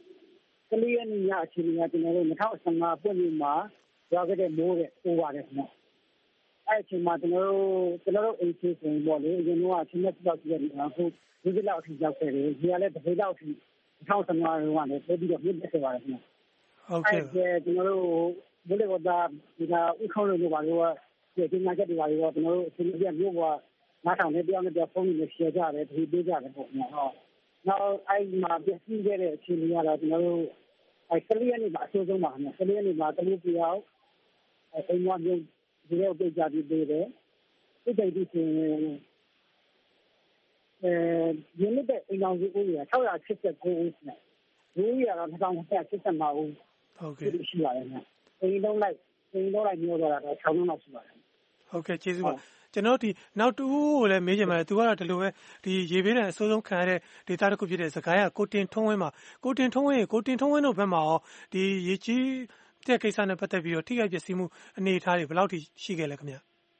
S19: 14ရက်နေ့ညအချိန်ကကျွန်တော်တို့2015ပွင့်ပြီးမှာရောက်ခဲ့တဲ့မိုးတဲ့ပိုးပါတယ်ခင်ဗျအဲ့အချိန်မှာကျွန်တော်တို့အိမ်ရှိဆိုရင်ပေါ့လေအရင်ကအချိန်နဲ့ပြောက်ကြည့်နေတာအခုဒီလောက်အထိရောက်ခဲ့တယ်ဒီကလည်းတစ်ပေလောက်အထိ2015တုန်းကလည်းပို့ပြီးတော့ပြည့်ခဲ့ပါတယ်ခင်ဗျဟုတ်ကဲ့ကျွန်တော်တို့ဘယ်လိုကဒီကဥခေါင်းလို့ပါလို့ဒီညာချက်တွေပါလို့ကျွန်တော်တို့အချိန်ပြမြို့ပေါ်နားထောင်နေပြောင်းနေပြောဖုန်းနဲ့ share ကြတယ်ဒီပေးကြတယ်ပေါ့နော်နောက်အဲ့မှာပြည့်စည်ခဲ့တဲ့အချိန်ကြီးကတော့ကျွန်တော်တို့အဲ့ကလေးကနေပါအဆိုးဆုံးပါခင်ဗျကလေးကနေပါတလူပြောင်းအိမ်မှာမျိုးဒီလိုပြကြပြီးပေးတယ်ဒီတိတ်ဒီဆိုရင်းတဲ့အိမ်အောင်စုဦးရ689ဦးနဲ့လူကြီးကတော့2185ဦးဟုတ်ကဲ့ရှိပါတယ်ခင်ဗျအိမ်လုံးလိုက်မျိုးတော့6လုံးလောက်ရှိပါတယ်
S17: ဟုတ်ကဲ့ကျေးဇူးပါကျွန်တော်ဒီနောက်တူကိုလည်းမေးချင်ပါတယ်သူကတော့ဒီလိုပဲဒီရေဘေးဒဏ်အဆိုးဆုံးခံရတဲ့ဒေသတစ်ခုဖြစ်တဲ့စကိုင်းကကိုတင်ထုံးဝင်းမှာကိုတင်ထုံးဝင်းတို့ဘက်မှာရောဒီရေကြီးတဲ့ကိစ္စနဲ့ပတ်သက်ပြီးတော့ထိခိုက်ပျက်စီးမှုအနေအထားတွေဘယ်လောက်ထိရှိခဲ့လဲခင်ဗျ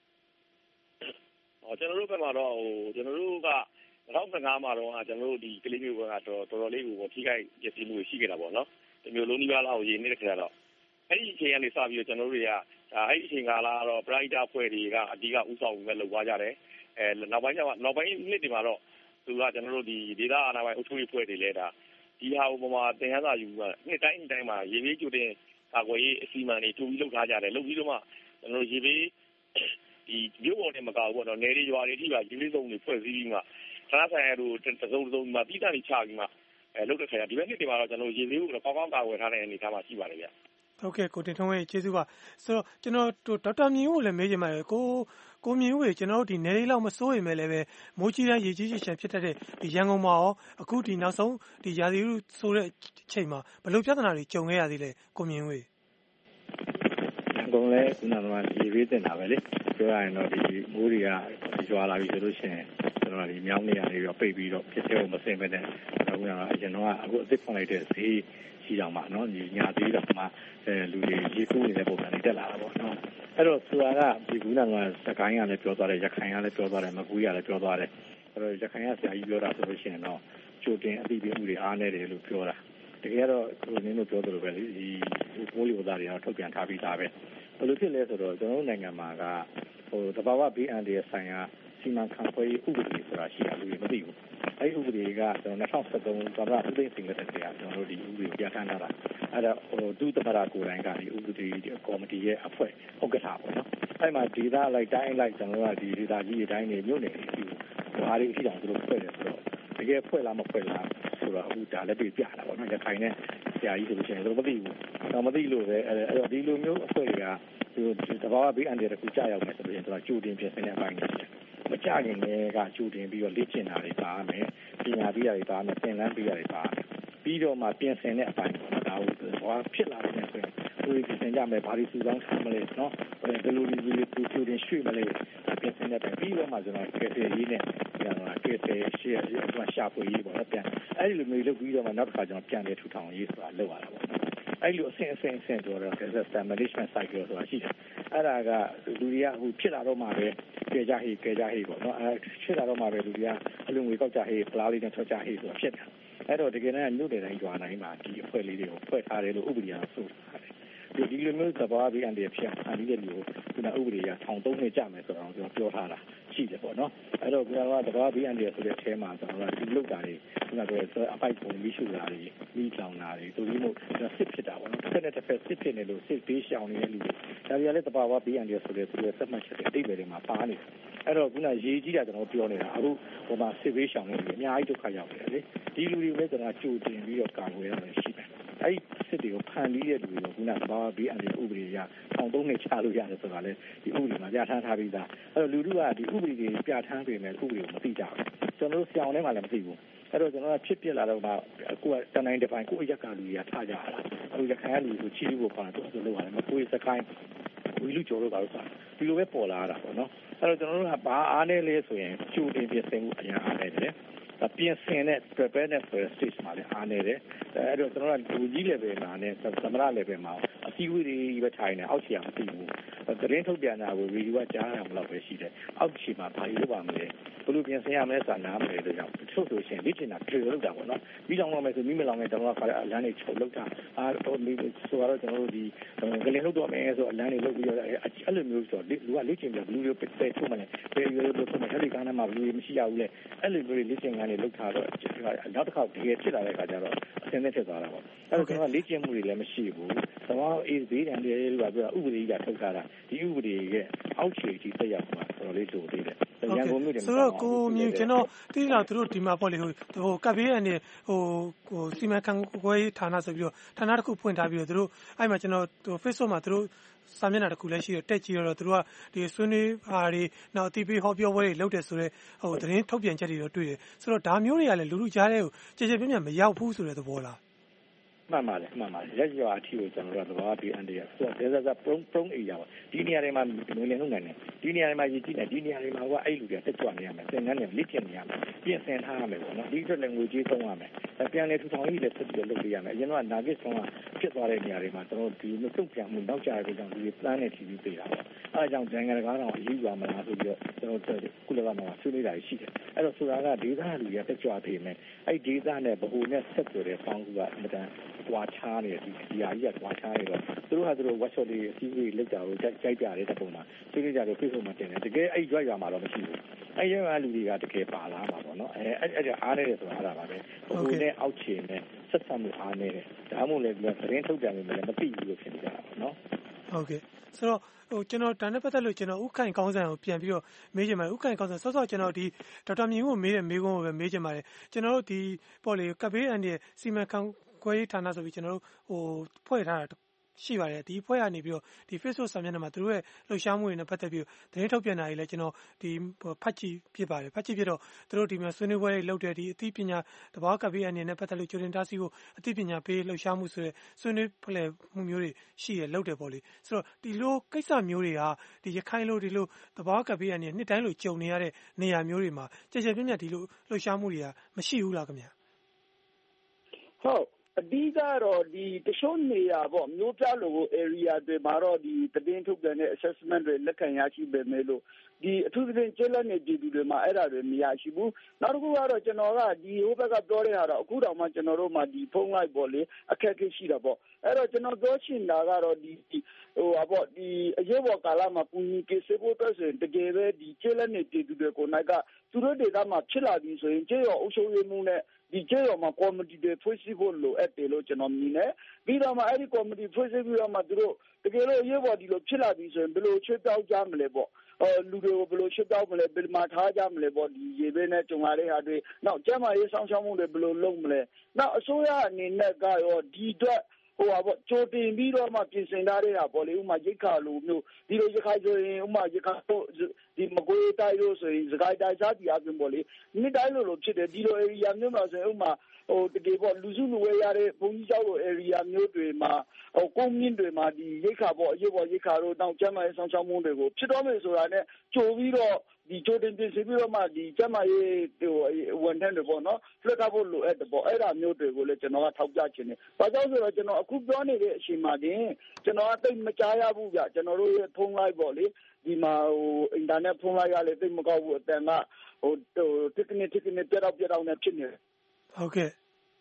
S20: ကျွန်တော်တို့ဘက်မှာတော့ကျွန်တော်တို့က2015မှာတော့ကျွန်တော်တို့ဒီကလေးမျိုးကတော့တော်တော်လေးကိုထိခိုက်ပျက်စီးမှုရှိခဲ့တာပေါ့နော်ဒီမျိုးလုံးနီးပါးလောက်ရေနေတဲ့ခါတော့အဲ့ဒီအချိန်ကနေစပြီးတော့ကျွန်တော်တို့တွေကအဲ့ဒီအချိန်ကာလကတော့ပရိုက်တာဖွဲ့တွေကအဓိကဥဆောင်ပြီးလုပ်သွားကြတယ်နောက်ပိုင်းနှစ်တွေမှာတော့သူကကျွန်တော်တို့ဒီဒေသအာဏာပိုင်အုပ်ချုပ်ရေးဖွဲ့တွေလည်းဒါဒီဟာဥပမာသင်ခန်းစာယူနှစ်တိုင်းမှာရေဘေးကြိုတင်ကာကွယ်ရေးအစီအမံတွေတူပြီးလုပ်ထားကြတယ်လုပ်ပြီးတော့မှကျွန်တော်တို့ရေဘေးဒီမြို့ပေါ်နဲ့မကောက်ဘူးတော့နယ်တွေရွာတွေထိပါရေဘေးစုံတွေဖွဲ့စည်းပြီးမှဌာနဆိုင်ရာတို့တစုံမှပြီးသားတွေချပြီးမှလုပ်တဲ့ခါကျဒီဘက်နှစ်တွေမှာတော့ကျွန်တော်ရေဘေးကိုတော့ကောင်းကောင်းကာကွယ်ထားတဲ့အနေအထားမှာရှိပါတယ်ဗျ
S17: ဟုတ်ကဲ့ကိုတင်ထုံးရဲ့ကျေးဇူးပါဆိုတော့ကျွန်တော်ဒေါက်တာမြင့်ဦးကိုလည်းမေးချင်ပါတယ်ကိုမြင့်ဦးရေကျွန်တော်တို့ဒီနယ်လေးလောက်မစိုးရင်လည်းပဲမိုးကြီးတဲ့ရေကြီးချင်ဖြစ်တတ်တဲ့ဒီရန်ကုန်မှာရောအခုဒီနောက်ဆုံးဒီရာသီဥတုဆိုတဲ့အချိန်မှာဘယ်လိုပြဿနာတွေကြုံခဲ့ရသေးလဲကိုမြင့်ဦးရေ
S21: ရန်ကုန်လည်းခုနကရေဘေးတင်တာပဲလေပြောရရင်တော့ဒီမိုးတွေကရွာလာပြီဆိုလို့ရှိရင်ကျွန်တော်ဒီမြောင်းနေရာတွေတော့ပိတ်ပြီးတော့ဖြစ်သေးအောင်မစင်ပဲနဲ့အခုကအရင်တော့အခုအစ်စ်ဖွင့်လိုက်တဲ့ဈေးရှိတော့မှနော်ဒီညာသေးတော့မှလူတွေရေကူးနေတဲ့ပုံစံတွေတက်လာတာပေါ့နော်အဲ့တော့ဆိုတာကဒီကူနာကစကိုင်းကလည်းပြောသွားတယ်ရခိုင်ကလည်းပြောသွားတယ်မကွေးကလည်းပြောသွားတယ်အဲ့တော့ရခိုင်ကဆရာကြီးပြောတာဆိုလို့ရှိရင်တော့ကြိုတင်အသိပေးမှုတွေအားနေတယ်လို့ပြောတာတကယ်တော့ကိုနင်းတို့ပြောသလိုပဲလေဒီပိုးလီဝသားတွေတော့ထုတ်ပြန်ထားပြီးသားပဲဘယ်လိုဖြစ်လဲဆိုတော့ကျွန်တော်တို့နိုင်ငံမှာကသဘာဝဘေးအန္တရာယ်ဆိုင်ရာစီမံခန့်ခွဲရေးဥပဒေဆိုတာရှိတာလူတွေမသိဘူးအဲ့ဒီဥပဒေကကျွန်တော်2013သမ္မတဦးသိန်းစိန်လက်ထက်ကကျွန်တော်တို့ဒီဥပဒေကိုပြဋ္ဌာန်းထားတာအဲ့ဒါဒုသမ္မတကိုယ်တိုင်ကဒီဥပဒေကော်မတီရဲ့အဖွဲ့ဟုတ်ကဲ့တာပေါ့နော်အဲ့မှာဒေသလိုက်တိုင်းလိုက်ကျွန်တော်တို့ကဒီဒေသကြီးအတိုင်းနေမြို့နယ်တွေဘာတွေအထိတောင်သူတို့ဖွဲ့တယ်ဆိုတော့တကယ်ဖွဲ့လားမဖွဲ့လားဆိုတော့အခုဒါလည်းပြပြတာပေါ့နော်ရခိုင်နဲ့ဆရာကြီးဆိုလို့ရှိရင်တို့မသိဘူးတော့မသိလို့ပဲအဲ့တော့ဒီလိုမျိုးအဖွဲ့တွေကသူသဘာဝဘေးအန္တရာယ်ကိုကြားရောက်မယ်ဆိုလို့ရှိရင်သူကကြိုတင်ပြင်ဆင်တဲ့အပိုင်းတွေမကြခင်လည်းကကြိုတင်ပြီးတော့လေ့ကျင့်တာတွေပါမယ်ပညာပေးတာတွေပါမယ်သင်တန်းပေးတာတွေပါပြီးတော့မှပြင်ဆင်တဲ့အပိုင်းပေါ့နော်ဒါဟိုဖြစ်လာတယ်ဆိုရင်ကိုယ်ပြင်ဆင်ကြမယ်ဘာတွေစုဆောင်းထားမလဲနော်ဘယ်လိုကြိုတင်ရွှေ့မလဲပြင်ဆင်တဲ့ပြီးတော့မှကျွန်တော်ကဲဆယ်ရေးနဲ့ကျွန်တော်ကဲဆယ်ရှေ့ရှာဖွေရေးပေါ့နော်ပြန်အဲ့ဒီလိုမျိုးလုပ်ပြီးတော့မှနောက်တစ်ခါကျွန်တော်ပြန်လေထူထောင်ရေးဆိုတာလုပ်ရတာပေါ့နော်အဲ့လိုအဆင့်ဆိုတော့ disaster management cycle ဆိုတာရှိတယ်အဲ့ဒါကလူတွေကဟိုဖြစ်လာတော့မှပဲကြဲကြဟေးပေါ့နော်အဲ့ဖြစ်လာတော့မှပဲလူတွေကအလုံငွေကောက်ကြဟေးပလားလေးနဲ့ထွက်ကြဟေးဆိုတာဖြစ်တယ်အဲ့တော့တကယ်တမ်းမြို့နယ်တိုင်းရွာတိုင်းမှာဒီအဖွဲ့လေးတွေကိုဖွဲ့ထားတယ်လို့ဥပဒေကဆိုထားတယ်ဒီလိုမျိုးသဘာဝဘေးအန္တရာယ်ဖြစ်အန်ဒီတဲ့လူကိုခုနဥပဒေက13နှစ်ကြာမယ်ဆိုတော့ကျွန်တော်ပြောထားတာရှိတယ်ပေါ့နော်အဲ့တော့ကျွန်တော်ကသဘာဝဘေးအန္တရာယ်ဆိုတဲ့အထဲမှာကျွန်တော်ကဒီလောက်တာတွေခုနကအပိုက်ပုံမိရှုတာတွေမိလောင်တာတွေတို့ဒီမို့စစ်ဖြစ်တာပေါ့နော်တစ်ဖက်နဲ့တစ်ဖက်စစ်ဖြစ်နေလို့စစ်ပေးရှောင်နေတဲ့လူတွေဒါတွေကလည်းသဘာဝဘေးအန္တရာယ်ဆိုတဲ့သူရဲ့သတ်မှတ်ချက်တွေအတိတ်တွေမှာပါနေတယ်အဲ့တော့ခုနရေးကြီးတာကျွန်တော်ပြောနေတာအခုဟိုမှာစစ်ပေးရှောင်နေတယ်အများကြီးဒုက္ခရောက်တယ်လေဒီလူတွေလည်းကျွန်တော်ကြိုတင်ပြီးတော့ကာကွယ်ရတယ်ရှိတယ်အဲ့ဒီစစ်တွေကိုဖန်ပြီးတဲ့လူတွေကိုခုနသဘာဝဘေးအန္တရာယ်ဥပဒေအရ13နှစ်ချလို့ရတယ်ဆိုတာလေဒီဥပဒေမှာပြဋ္ဌာန်းထားပြီးသားအဲ့တော့လူတို့ကဒီဥပဒေတွေပြဋ္ဌာန်းပေမဲ့ဥပဒေကိုမသိကြဘူးကျွန်တော်တို့ဆောင်းထဲမှာလည်းမသိဘူးအဲ့တော့ကျွန်တော်ကဖြစ်ပြလာတော့မှကိုကတန်တိုင်းတစ်ပိုင်းကိုအရက်ကလူကြီးထားကြတာအခုရခိုင်လူကိုချီးလို့ခေါ်တာသူလုပ်ရတယ်မကိုယ်စကိုင်းဝီလူကျော်လို့ပါလို့ဆိုတာဒီလိုပဲပေါ်လာတာပေါ့နော်အဲ့တော့ကျွန်တော်တို့ကဘာအားနေလဲဆိုရင်ကျူတင်ပြင်ဆင်မှုအရာအားနေတယ်ပြင်ဆင်တဲ့ preparedness ဆိုတဲ့ stage မှာလည်းအားနေတယ်အဲ့တော့ကျွန်တော်ကလူကြီး level မှာနဲ့သမရ level မှာအစည်းအဝေးတွေပဲထိုင်နေအောက်ခြေကမသိဘူးသတင်းထုတ်ပြန်တာကို review ကကြားရမှာလို့ပဲရှိတယ်အောက်ခြေမှာဘာလို့လုပ်ပါမလဲဘယ်လိုပြင်ဆင်ရမလဲဆိုတာနားမလည်လို့ကြောင့်တချို့ဆိုရှင်လေ့ကျင့်တာပြေလို့တာပေါ့နော်ပြီးတော့မှဆိုမိမလောင်နဲ့ကျွန်တော်ကလမ်းတွေချုပ်လောက်တာဆိုတော့ကျွန်တော်တို့ဒီကလင်လုပ်တော့မယ်ဆိုအလမ်းတွေလုပ်ပြီးတော့အဲ့လိုမျိုးဆိုတော့လူကလေ့ကျင့်ပြီးဘလူးတွေပယ်ထုတ်မှလည်းပယ်ရွယ်လို့ထုတ်မှဟဲ့ဒီကားနာမှာဘလူးတွေမရှိရဘူးလေအဲ့လိုမျိုးလေ့ကျင့်ခန်းတွေလုပ်ထားတော့နောက်တစ်ခါတကယ်ဖြစ်လာတဲ့အခါကျတော့အဆင်သင့်ဖြစ်သွားတာပေါ့အဲ့တော့ကျွန်တော်လေ့ကျင့်မှုတွေလည်းမရှိဘူးသဘောအေးဘေးတန်တွေကပြောဥပဒေကြီးကထုတ်ထားတာဒီဥပဒေရဲ့အောက်ခြေကြီးတက်ရောက်မှာတော်တော်လေးဆိုသေးတယ်ရန်ကုန်မြို့တွေ
S17: ဆိုတော့ကိုမြင်ကျွန်တော်သိလာသူတို့ဒီမှာပေါ့လေဟိုကပ်ဘေးအနေဟိုစီမံခန့်ခွဲဌာနဆိုပြီးတော့ဌာနတစ်ခုဖွင့်ထားပြီးတော့သူတို့အဲ့မှာကျွန်တော် Facebook မှာသူတို့စာမျက်နှာတစ်ခုလည်းရှိတယ်တက်ကြည့်တော့သူတို့ကဒီဆွေးနွေးပါတွေနောက်အတိပေးဟောပြောပွဲတွေလုပ်တယ်ဆိုတော့ဟိုသတင်းထုတ်ပြန်ချက်တွေတော့တွေ့တယ်ဆိုတော့ဒါမျိုးတွေကလည်းလူလူကြားတဲ့ကိုကြည်ကြည်ပြည့်ပြည့်မရောက်ဘူးဆိုတဲ့သဘောလား
S21: မှန်ပါတယ်ရက်ရွာအထီကိုကျွန်တော်တို့သဘာဝပြီးအန်တရဆိုတော့ဒါပရုံအေးရပါဒီနေရာတွေမှာငွေလင်းလုပ်နိုင်တယ်ဒီနေရာတွေမှာရည်ကြည့်တယ်ဒီနေရာတွေမှာကအဲ့လူတွေတက်ကြွနေရမယ်သင်္ကန်းတွေလိကျင့်နေရမယ်ပြင်ဆင်ထားရမယ်ပေါ့နော်ဒီအတွက်လည်းငွေကြေးသုံးရမယ်ပြန်လေထူထောင်ရေးလည်းဆက်ပြီးလုပ်ပေးရမယ်အရင်ကနာဂစ်ဆောင်ကဖြစ်သွားတဲ့နေရာတွေမှာကျွန်တော်ဒီလိုတုံ့ပြန်မှုနောက်ကျတဲ့ကြောင့်ဒီပန်းနဲ့ထီပြီးပေးတာပေါ့အဲဒါကြောင့်နိုင်ငံတကာတော့အရေးယူမလားဆိုပြီးတော့ကျွန်တော်ကုလသမဂ္ဂဆွေးနွေးတာရှိတယ်အဲ့တော့ဆိုတာကဒေသလူတွေတက်ကြွပေးမယ်အဲ့ဒေသနဲ့ဗဟိုနဲ့ဆက်သွယ်တဲ့ပေါင်းစုကအမတန်တွားချားနေဒီအရာကြီးကတွားချားနေတော့သူတို့ဟာသူတို့ workshop တွေအစည်းအဝေးလုပ်ကြလို့ကြိုက်ပြတဲ့တပုံမှာဆွေးနွေးကြလို့ Facebook မှာတင်တယ်တကယ်အဲ့ရွာမှာတော့မရှိဘူးအဲ့ရွာလူတွေကတကယ်ပါလာမှာပေါ့နော်အဲ့ဒါအားနေတယ်ဆိုတာအဲ့ဒါပါပဲဗဟိုနဲ့အောက်ခြေနဲ့ဆက်ဆံမှုအားနေတယ်ဒါမှမဟုတ်လည်းသတင်းထုတ်ပြန်နေတယ်မသိဘူးလို့ဖြစ်နေကြတာပေါ့နော်
S17: ဟုတ်ကဲ့ဆိုတော့ဟိုကျွန်တော်ဒါနဲ့ပတ်သက်လို့ကျွန်တော်ဥခိုင်ကောင်းဆန်ကိုပြန်ပြီးတော့မေးချင်ပါတယ်ဥခိုင်ကောင်းဆန်စောစောကျွန်တော်ဒီဒေါက်တာမြင့်ကိုမေးတဲ့မေးခွန်းကိုပဲမေးချင်ပါတယ်ကျွန်တော်တို့ဒီပေါ့လေကပ်ဘေးအန်ဒီစီမံခန့်ခွဲရေးဌာနဆိုပြီးကျွန်တော်တို့ဟိုဖွဲ့ထားတာရှိပါတယ်ဒီဖွဲ့ကနေပြီးတော့ဒီ Facebook စာမျက်နှာမှာသူတို့ရဲ့လှုပ်ရှားမှုတွေနဲ့ပတ်သက်ပြီးသတင်းထုတ်ပြန်တာတွေလည်းကျွန်တော်ဒီဖတ်ကြည့်ဖြစ်ပါတယ်ဖတ်ကြည့်ဖြစ်တော့သူတို့ဒီမှာဆွေးနွေးပွဲတွေလုပ်တယ်ဒီအသိပညာတဘာကပ်ဘေးအနေနဲ့ပတ်သက်လို့ကြိုတင်တားဆီးဖို့အသိပညာပေးလှုပ်ရှားမှုဆိုတဲ့ဆွေးနွေးဖလှယ်မှုမျိုးတွေရှိရလုပ်တယ်ပေါ့လေဆိုတော့ဒီလိုကိစ္စမျိုးတွေကဒီရခိုင်လိုဒီလိုတဘာကပ်ဘေးအနေနဲ့နှစ်တိုင်းလိုကြုံနေရတဲ့နေရာမျိုးတွေမှာကြည်ကြည်ပြည့်ပြည့်ဒီလိုလှုပ်ရှားမှုတွေကမရှိဘူးလားခင်ဗျာ
S18: ဟုတ်အဓိကတော့ဒီတချို့နေရာပေါ့မျိုးပြလို area တွေမှာတော့ဒီသတင်းထုတ်ပြန်တဲ့ assessment တွေလက်ခံရရှိပေမဲ့လို့ဒီအထူးသဖြင့်ကျေးလက်နေပြည်သူတွေမှာအဲ့ဒါတွေမရရှိဘူးနောက်တစ်ခုကတော့ကျွန်တော်ကဒီဟိုဘက်ကပြောတဲ့ဟာတော့အခုတောင်မှကျွန်တော်တို့မှာဒီဖုန်းလိုက်ပေါ့လေအခက်အခဲရှိတာပေါ့အဲ့တော့ကျွန်တော်ပြောချင်တာကတော့ဒီဟိုပေါ့ဒီအရေးပေါ်ကာလမှာပူညီကေစေဖို့အတွက်ဆိုရင်တကယ်ပဲဒီကျေးလက်နေပြည်သူတွေကိုနိုင်ကသူတို့ဒေသမှာဖြစ်လာပြီဆိုရင်ကျေးရွာအုပ်ချုပ်ရေးမှုနဲ့ဒီကျေးရွာမှာကော်မတီတွေဖွဲ့စည်းဖို့လိုအပ်တယ်လို့ကျွန်တော်မြင်တယ်ပြီးတော့မှအဲ့ဒီကော်မတီဖွဲ့စည်းပြီးတော့မှသူတို့တကယ်လို့အရေးပေါ်ဒီလိုဖြစ်လာပြီဆိုရင်ဘယ်လိုချွေးပြောင်းကြမလဲပေါ့လူတွေကိုဘယ်လိုချွေးပြောင်းမလဲဘယ်မှာထားကြမလဲပေါ့ဒီရေဘေးနဲ့ကြုံရတဲ့ဟာတွေနောက်ကျန်းမာရေးဆောင်ရှောက်မှုတွေဘယ်လိုလုပ်မလဲနောက်အစိုးရအနေနဲ့ကရောဒီအတွက်ဟိုပါပေါ့ကြိုတင်ပြီးတော့မှပြင်ဆင်ထားတဲ့ဟာပေါ့လေဥမာရိတ်ခါလိုမျိုးဒီလိုရခိုင်ဆိုရင်ဥမာရခိုင်ဒီမကွေးတိုင်းလို့ဆိုရင်စကိုင်းတိုင်းစားတီအပြင်ပေါ့လေနှစ်တိုင်းလိုဖြစ်တယ်ဒီလို area မျိုးမှာဆိုရင်ဥမာဟိုတကယ်ပေါ့လူစုလူဝဲရတဲ့ဘုံကြီးကျောက်လို area မျိုးတွေမှာဟိုကုန်းမြင့်တွေမှာဒီရိတ်ခါပေါ့အရေးပေါ်ရိတ်ခါတို့နောက်ကျန်းမာရေးဆောင်ရှောက်မှုတွေကိုဖြစ်တော့မယ်ဆိုတာနဲ့ကြိုပြီးတော့ဒီကြိုတင်ပြင်ဆင်ပြီးတော့မှဒီကျန်းမာရေးဟိုဝန်ထမ်းတွေပေါ့နော်လွှတ်ထားဖို့လိုအပ်တယ်ပေါ့အဲ့ဒါမျိုးတွေကိုလည်းကျွန်တော်ကထောက်ပြချင်တယ်။ဘာကြောင့်ဆိုတော့ကျွန်တော်အခုပြောနေတဲ့အချိန်မှာတင်ကျွန်တော်ကတိတ်မကြားရဘူးဗျကျွန်တော်တို့ရဲ့ဖုန်းလိုက်ပေါ့လေဒီမှာဟိုအင်တာနက်ဖုန်းလိုက်ရလေတိတ်မကောက်ဘူးအတန်ကဟိုtechnique ပြတ်တော့နေဖြစ်နေတယ်
S17: ။ဟုတ်ကဲ့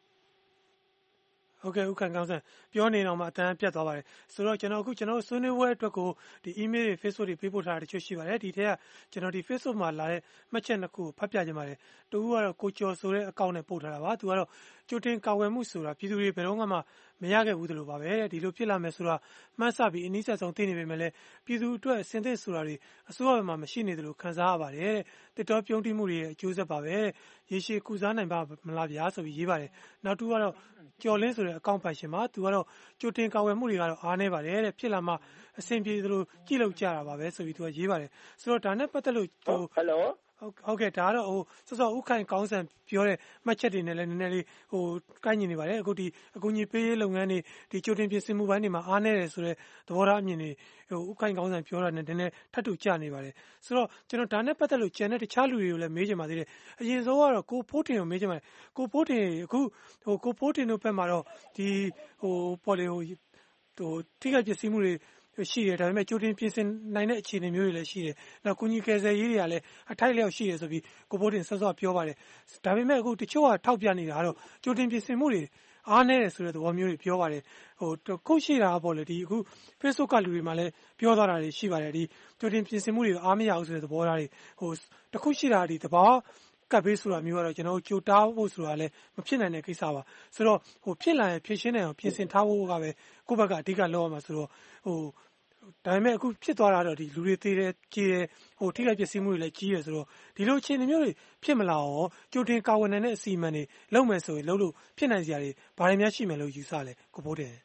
S17: ဟုတ်ကဲ့ဥက္ကဋ္ဌကောင်းဆန်ပြောနေတော့မှအတန်းပြတ်သွားပါတယ်ဆိုတော့ကျွန်တော်ဆွေးနွေးပွဲအတွက်ကိုဒီ email တွေ Facebook တွေပေးပို့ထားတာတချို့ရှိပါတယ်ဒီထက်ကကျွန်တော်ဒီ Facebook မှာလာတဲ့မှတ်ချက်နှစ်ခုကိုဖတ်ပြခြင်းပါတယ်တူကတော့ကိုကျော်ဆိုတဲ့အကောင့်နဲ့ပို့ထားတာပါသူကတော့ကြိုတင်ကာဝယ်မှုဆိုတာပြည်သူတွေဘယ်တော့မှမရခဲ့ဘူးသလိုပါပဲဒီလိုဖြစ်လာမယ်ဆိုတာမှန်းဆပြီးအနည်းဆက်ဆုံးသိနေပေမဲ့လည်းပြည်သူအတွက်အစင်သစ်ဆိုတာတွေအစိုးရမှာမရှိနေသလိုခံစားရပါတယ်တဲ့တစ်တော်ပြုံးတိမှုတွေရဲ့အကျိုးဆက်ပါပဲရေရှည်ကုစားနိုင်ပါမလားဗျာဆိုပြီးရေးပါတယ်နောက်တူကတော့ကျော်လင်းဆိုတဲ့အကောင့်ပိုင်ရှင်ပါသူကတော့ကြိုတင်ကာဝယ်မှုတွေကတော့အားနေပါတယ်တဲ့ဖြစ်လာမှအဆင်ပြေသလိုကြည့်လို့ကြတာပါပဲဆိုပြီးသူကရေးပါတယ်ဆိုတော့ဒါနဲ့ပတ်သက်လို့ဟို
S18: Hello
S17: ဟုတ်ကဲ့ဒါကတော့ဟိုစောဥခိုင်ကောင်းဆန်ပြောတဲ့မှတ်ချက်တွေနဲ့လည်းနည်းနည်းလေးဟိုကိုင်းညီနေပါတယ်အခုဒီအကူအညီပေးရေးလုပ်ငန်းတွေဒီကြိုတင်ပြင်ဆင်မှုပိုင်းတွေမှာအားနည်းတယ်ဆိုတော့သဘောထားအမြင်တွေဟိုဥခိုင်ကောင်းဆန်ပြောတာနဲ့နည်းနည်းထပ်တူကျနေပါတယ်ဆိုတော့ကျွန်တော်ဒါနဲ့ပတ်သက်လို့ကျန်တဲ့တခြားလူတွေကိုလည်းမေးချင်ပါသေးတယ်အရင်ဆုံးကတော့ကိုဖိုးတင်ကိုမေးချင်ပါတယ်ကိုဖိုးတင်အခုဟိုကိုဖိုးတင်တို့ဘက်မှာတော့ဒီဟိုပေါ်လေဟိုထိခိုက်ပျက်စီးမှုတွေဟရှိတယ်ဒါပေမဲ့ကြိုတင်ပြင်ဆင်နိုင်တဲ့အခြေအနေမျိုးတွေလည်းရှိတယ်နောက်ကုညီကယ်ဆယ်ရေးတွေကလည်းအထိုက်လျောက်ရှိတယ်ဆိုပြီးကိုပိုးတင်ဆော့ပြောပါတယ်ဒါပေမဲ့အခုတချို့ကထောက်ပြနေတာကတော့ကြိုတင်ပြင်ဆင်မှုတွေအားနည်းတယ်ဆိုတဲ့သဘောမျိုးတွေပြောပါတယ်ခုရှိတာပေါ့လေဒီအခု Facebook ကလူတွေမှလည်းပြောသွားတာတွေရှိပါတယ်ဒီကြိုတင်ပြင်ဆင်မှုတွေအားမရဘူးဆိုတဲ့သဘောထားတွေတခုရှိတာဒီသဘာဝကပ်ဘေးဆိုတာမျိုးကတော့ကျွန်တော်တို့ကြိုတားဖို့ဆိုတာလည်းမဖြစ်နိုင်တဲ့ကိစ္စပါဆိုတော့ဖြစ်လာရင်ဖြစ်ရှင်းနိုင်အောင်ပြင်ဆင်ထားဖို့ကပဲကိုယ့်ဘက်ကအဓိကလုပ်ရမှာဆိုတော့ဒါပေမဲ့အခုဖြစ်သွားတာတော့ဒီလူတွေသေးတယ်ကြီးတယ်ထိခိုက်ပျက်စီးမှုတွေလည်းကြီးတယ်ဆိုတော့ဒီလိုအခြေအနေမျိုးတွေဖြစ်မလာအောင်ကြိုတင်ကာဝယ်နိုင်တဲ့အစီအမံတွေလုပ်မယ်ဆိုရင်လုပ်လို့ဖြစ်နိုင်စရာတွေဘာတွေများရှိမယ်လို့ယူဆလဲကိုပိုးတယ်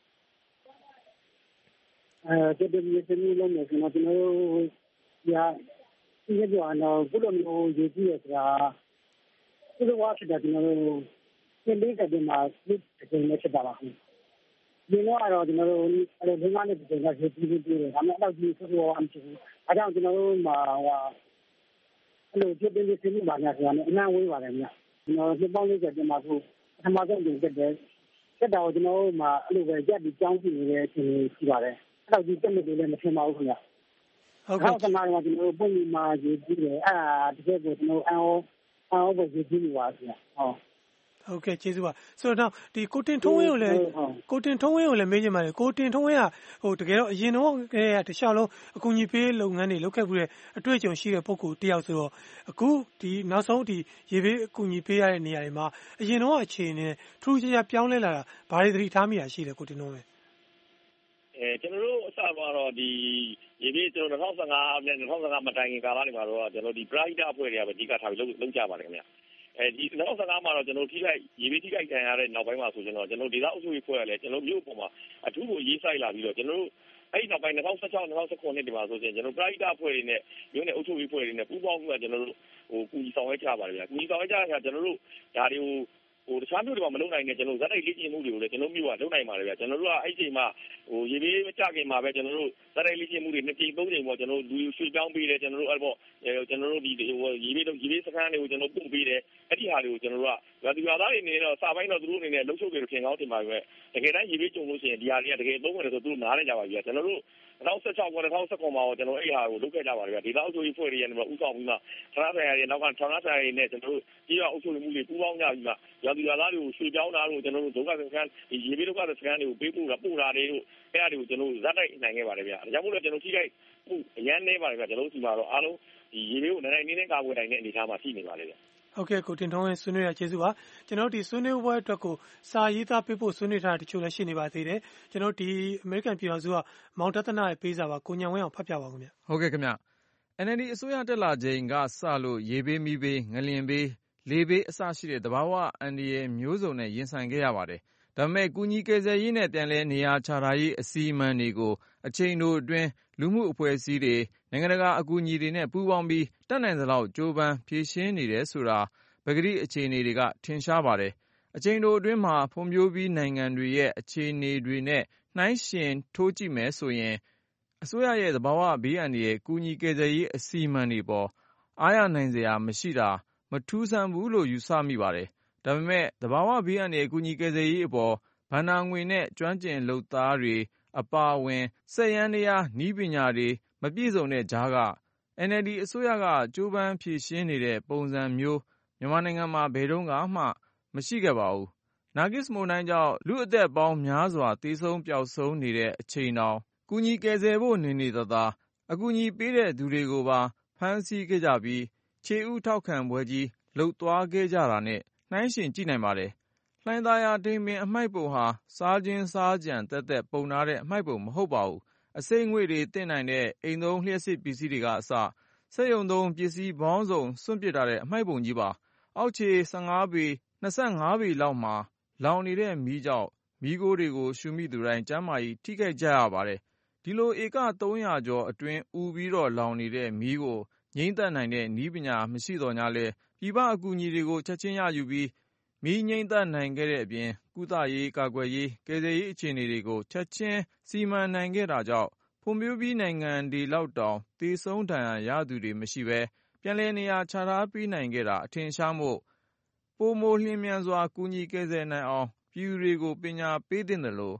S19: ကြိုတင်ပြင်ဆင်မှုလုပ်မယ်ဆိုတော့ကျွန်တော်တို့ဒီပြောင်းတော့ဘုလိုမျိုးရေးကြည့်ရဆိုတာဒီလိုဝါဖြစ်တာကျွန်တော်တို့သင်ပေးတဲ့ဒီမှာဒီတင်နေဖြစ်တာပါဒီတော့ကျွန်တော်တို့ဒီမှာလည်းဒီကနေ့ဒီလိုပြောတယ်ဒါမှမဟုတ်ဒီဆိုတော့အမှရှိဘူးအဲကြောင့်ကျွန်တော်တို့မှာအဲ့လိုကြိုတင်ပြင်ဆင်မှုပါများဆိုတာနဲ့အမှန်ဝေးပါတယ်ဗျကျွန်တော်တို့ပေါင်း40တင်မှာဆိုပထမဆုံးတင်တက်တယ်တက်တာကိုကျွန်တော်တို့မှာအဲ့လိုပဲရက်ပြီးကြောင်းကြည့်နေတဲ့အခြေအနေရှိပါတယ်အဲ့တော့ဒီတက်နေတယ်လည်းမထင်ပါဘူးခင်ဗျဟုတ်ကဲ့ကျွန်တော်တို့ပုံမှန်မှာရေးကြည့်တယ်အဲ့ဒါတကယ်ကိုကျွန်တော်အော်ဘယ်ရေးကြည့်လို့ပါခင်ဗျ
S17: ဟုတ်ကဲ့ကျေးဇူးပါဆိုတော့ဒီကိုတင်ထုံးဝင်းကိုလည်းမေးချင်ပါတယ်ကိုတင်ထုံးဝင်းကတကယ်တော့အရင်တော့တခြားလုံးအကူအညီပေးလုပ်ငန်းတွေလုပ်ခဲ့ပြီးတဲ့အတွေ့အကြုံရှိတဲ့ပုဂ္ဂိုလ်တယောက်ဆိုတော့အခုဒီနောက်ဆုံးဒီရေဘေးအကူအညီပေးရတဲ့နေရာတွေမှာအရင်တော့အခြေအနေထူးခြားခြားပြောင်းလဲလာတာဘာတွေသတိထားမိတာရှိလဲကိုတင်ထုံးဝင်း
S20: ကျွန်တော်တို့အစကတော့ဒီရေဘေးကျွန်တော်2015နဲ့2015မတိုင်ခင်ကာလတွေမှာတော့ကျွန်တော်ဒီ Bright အဖွဲ့တွေကပဲအဓိကထားပြီးလုပ်ကြပါတယ်ခင်ဗျဒီ2015မှာတော့ကျွန်တော်ရေဘေးထိခိုက်ခံရတဲ့နောက်ပိုင်းမှာဆိုကျွန်တော်ဒေသအုပ်ချုပ်ရေးဖွဲ့ရလဲကျွန်တော်မြို့ပေါ်မှာအထူးကိုရေးဆိုင်လာပြီးတော့ကျွန်တော်တို့အဲ့ဒီနောက်ပိုင်း2016 2019နှစ်ဒီမှာဆိုရင်ကျွန်တော် Bright အဖွဲ့တွေနဲ့မြို့နယ်အုပ်ချုပ်ရေးဖွဲ့တွေနဲ့ပူးပေါင်းပြီးတော့ကျွန်တော်တို့ကူညီဆောင်ရွက်ကြပါတယ်ဗျာကူညီဆောင်ရွက်ကြတဲ့အခါကျွန်တော်တို့ဒါတွေကိုတခြားမြို့တွေမှာမလုပ်နိုင်တဲ့ကျွန်တော်ဇက်တိုက်လေ့ကျင့်မှုတွေကိုလည်းကျွန်တော်မြို့ကလုပ်နိုင်ပါတယ်ဗျာကျွန်တော်တို့ကအဲ့ဒီအချိန်မှာရေဘေးမကြခင်မှာပဲကျွန်တော်တို့ဇက်တိုက်လေ့ကျင့်မှုတွေ2ကြိမ်3ကြိမ်ပေါ့ကျွန်တော်တို့လူရွှေ့ပြောင်းပေးတယ်ကျွန်တော်တို့အဲ့ပေါ့ကျွန်တော်တို့ဒီရေဘေးစခန်းတွေကိုကျွန်တော်ပို့ပေးတယ်အဲ့ဒီဟာတွေကိုကျွန်တော်တို့ကဒီဟာသားတွေနေတော့စာပိုင်းတော့သူတို့အနေနဲ့လှုပ်ရှုပ်ကြတယ်ထင်ကောင်းထင်ပါပဲတကယ်တမ်းရေဘေးကြုံလို့ရှိရင်ဒီဟာတွေကတကယ်သုံးတယ်ဆိုသူတို့နားလည်ကြပါပြီဗျာကျွန်တော်တို့2016 2019မှာတော့ကျွန်တော်အဲ့ဟာကိုလုပ်ခဲ့ကြပါတယ်ဗျာဒေသအုပ်ချုပ်ရေးဖွဲ့တွေရနေမှာဥဆောင်ပြီးမှဌာနဆိုင်ရာတွေနောက်ကဌာနဆိုင်ရာတွေနဲ့ကျွန်တော်တို့ကြီးရအုပ်ချုပ်မှုတွေပူးပေါင်းကြပြီးမှရာသီသားတွေကိုရွှေ့ပြောင်းတာတို့ကျွန်တော်တို့ဒုက္ခစခန်းဒီရေဘေးဒုက္ခစခန်းတွေကိုပေးပို့တာတွေတို့အဲ့ဒါတွေကိုကျွန်တော်တို့ဇက်တိုက်နိုင်ခဲ့ပါတယ်ဗျာဒါကြောင့်မို့လို့ကျွန်တော်ထိခိုက်မှုအရန်နေပါတယ်ဗျာကျွန်တော်တို့ဒီမှာတော့အားလုံးဒီရေဘေးကိုနိုင်နေကာကွယ်နိုင်တဲ့အနေအထားမှာရှိနေပါလေဗျာ
S17: ဟုတ်ကဲ့ကိုတင်ထုံးဝင်းဆွေးနွေးရကျေးဇူးပါကျွန်တော်တို့ဒီဆွေးနွေးပွဲအတွက်ကိုစာရေးသားပေးဖို့ဆွေးနွေးထားတဲ့တချို့လည်းရှိနေပါသေးတယ်ကျွန်တော်ဒီအမေရိကန်ပြည်ထောင်စုကမောင်တသနာရဲ့ပေးစာပါကိုညံဝင်းအောင်ဖတ်ပြပါဦးခင်ဗျ
S15: ဟုတ်ကဲ့ခင်ဗျ NLD အစိုးရတက်လာချိန်ကစလို့ရေဘေးမီးဘေးငလျင်ဘေးလေဘေးအစရှိတဲ့သဘာဝအန္တရာယ်မျိုးစုံနဲ့ရင်ဆိုင်ခဲ့ရပါတယ်ဒါပေမဲ့ကူညီကယ်ဆယ်ရေးနဲ့ပြန်လည်နေရာချထားရေးအစီအမံတွေကိုအချိန်တိုအတွင်းလူမှုအဖွဲ့အစည်းတွေနိုင်ငံတကာအကူအညီတွေနဲ့ပူးပေါင်းပြီးတတ်နိုင်သလောက်ကြိုးပမ်းဖြည့်ရှင်းနေတယ်ဆိုတာပကတိအခြေအနေတွေကထင်ရှားပါတယ်အချိန်တိုအတွင်းမှာဖွံ့ဖြိုးပြီးနိုင်ငံတွေရဲ့အခြေအနေတွေနဲ့နှိုင်းယှဉ်ထိုးကြည့်မယ်ဆိုရင်အစိုးရရဲ့သဘာဝဘေးအန္တရာယ်ကူညီကယ်ဆယ်ရေးအစီအမံတွေပေါ်အားရနိုင်စရာမရှိတာမထူးဆန်းဘူးလို့ယူဆမိပါတယ်ဒါပေမဲ့သဘာဝဘေးအန္တရာယ်ကူညီကယ်ဆယ်ရေးအပေါ်ဘဏ္ဍာငွေနဲ့ကျွမ်းကျင်လုပ်သားတွေအပါအဝင်စက်ယန္တရားနည်းပညာတွေမပြည့်စုံတဲ့ကြားက NLD အစိုးရကကြိုးပမ်းဖြည့်ရှင်းနေတဲ့ပုံစံမျိုးမြန်မာနိုင်ငံမှာဘယ်တုန်းကမှမရှိခဲ့ပါဘူး။နာဂစ်မုန်တိုင်းကြောင့်လူအသက်ပေါင်းများစွာသေဆုံးပျောက်ဆုံးနေတဲ့အချိန်တောင်ကူညီကယ်ဆယ်ဖို့နေနေသာသာအကူအညီပေးတဲ့သူတွေကိုပါဖမ်းဆီးခဲ့ကြပြီးခြေဥထောက်ခံပွဲကြီးလုပ်သွားခဲ့ကြတာနဲ့နှိုင်းယှဉ်ကြည့်နိုင်ပါတယ်။လှိုင်သာယာထိန်ပင်အမှိုက်ပုံဟာစားခြင်းစားကြံသက်သက်ပုံထားတဲ့အမှိုက်ပုံမဟုတ်ပါဘူး။အစိမ်းငွေတွေတင်နိုင်တဲ့အိမ်သုံးလျှပ်စစ်ပစ္စည်းတွေကအစစက်ရုံသုံးပစ္စည်းပေါင်းစုံစွန့်ပစ်ထားတဲ့အမှိုက်ပုံကြီးပါအောက်ခြေ15ပေ25ပေလောက်မှာလောင်နေတဲ့မီးကြောင့်မီးခိုးတွေကိုရှူမိသူတိုင်းကျန်းမာရေးထိခိုက်ကြရပါတယ်ဒီလိုဧက300ကျော်အတွင်းဥပြီးတော့လောင်နေတဲ့မီးကိုငြိမ်းသတ်နိုင်တဲ့နည်းပညာမရှိတော့냐လဲပြည်ပအကူအညီတွေကိုချက်ချင်းရယူပြီးမီးငြိမ်းသတ်နိုင်ခဲ့တဲ့အပြင်ကုသရေးကာကွယ်ရေးကယ်ဆယ်ရေးအခြေအနေတွေကိုချက်ချင်းစီမံနိုင်ခဲ့တာကြောင့်ဖွံ့ဖြိုးပြီးနိုင်ငံတွေလောက်တောင်သေဆုံးဒဏ်ရာရသူတွေမရှိဘဲပြန်လည်နေရာချထားပေးနိုင်ခဲ့တာအထင်ရှားမို့ပိုမိုလျင်မြန်စွာကူညီကယ်ဆယ်နိုင်အောင်ပြည်သူတွေကိုပညာပေးသင့်တယ်လို့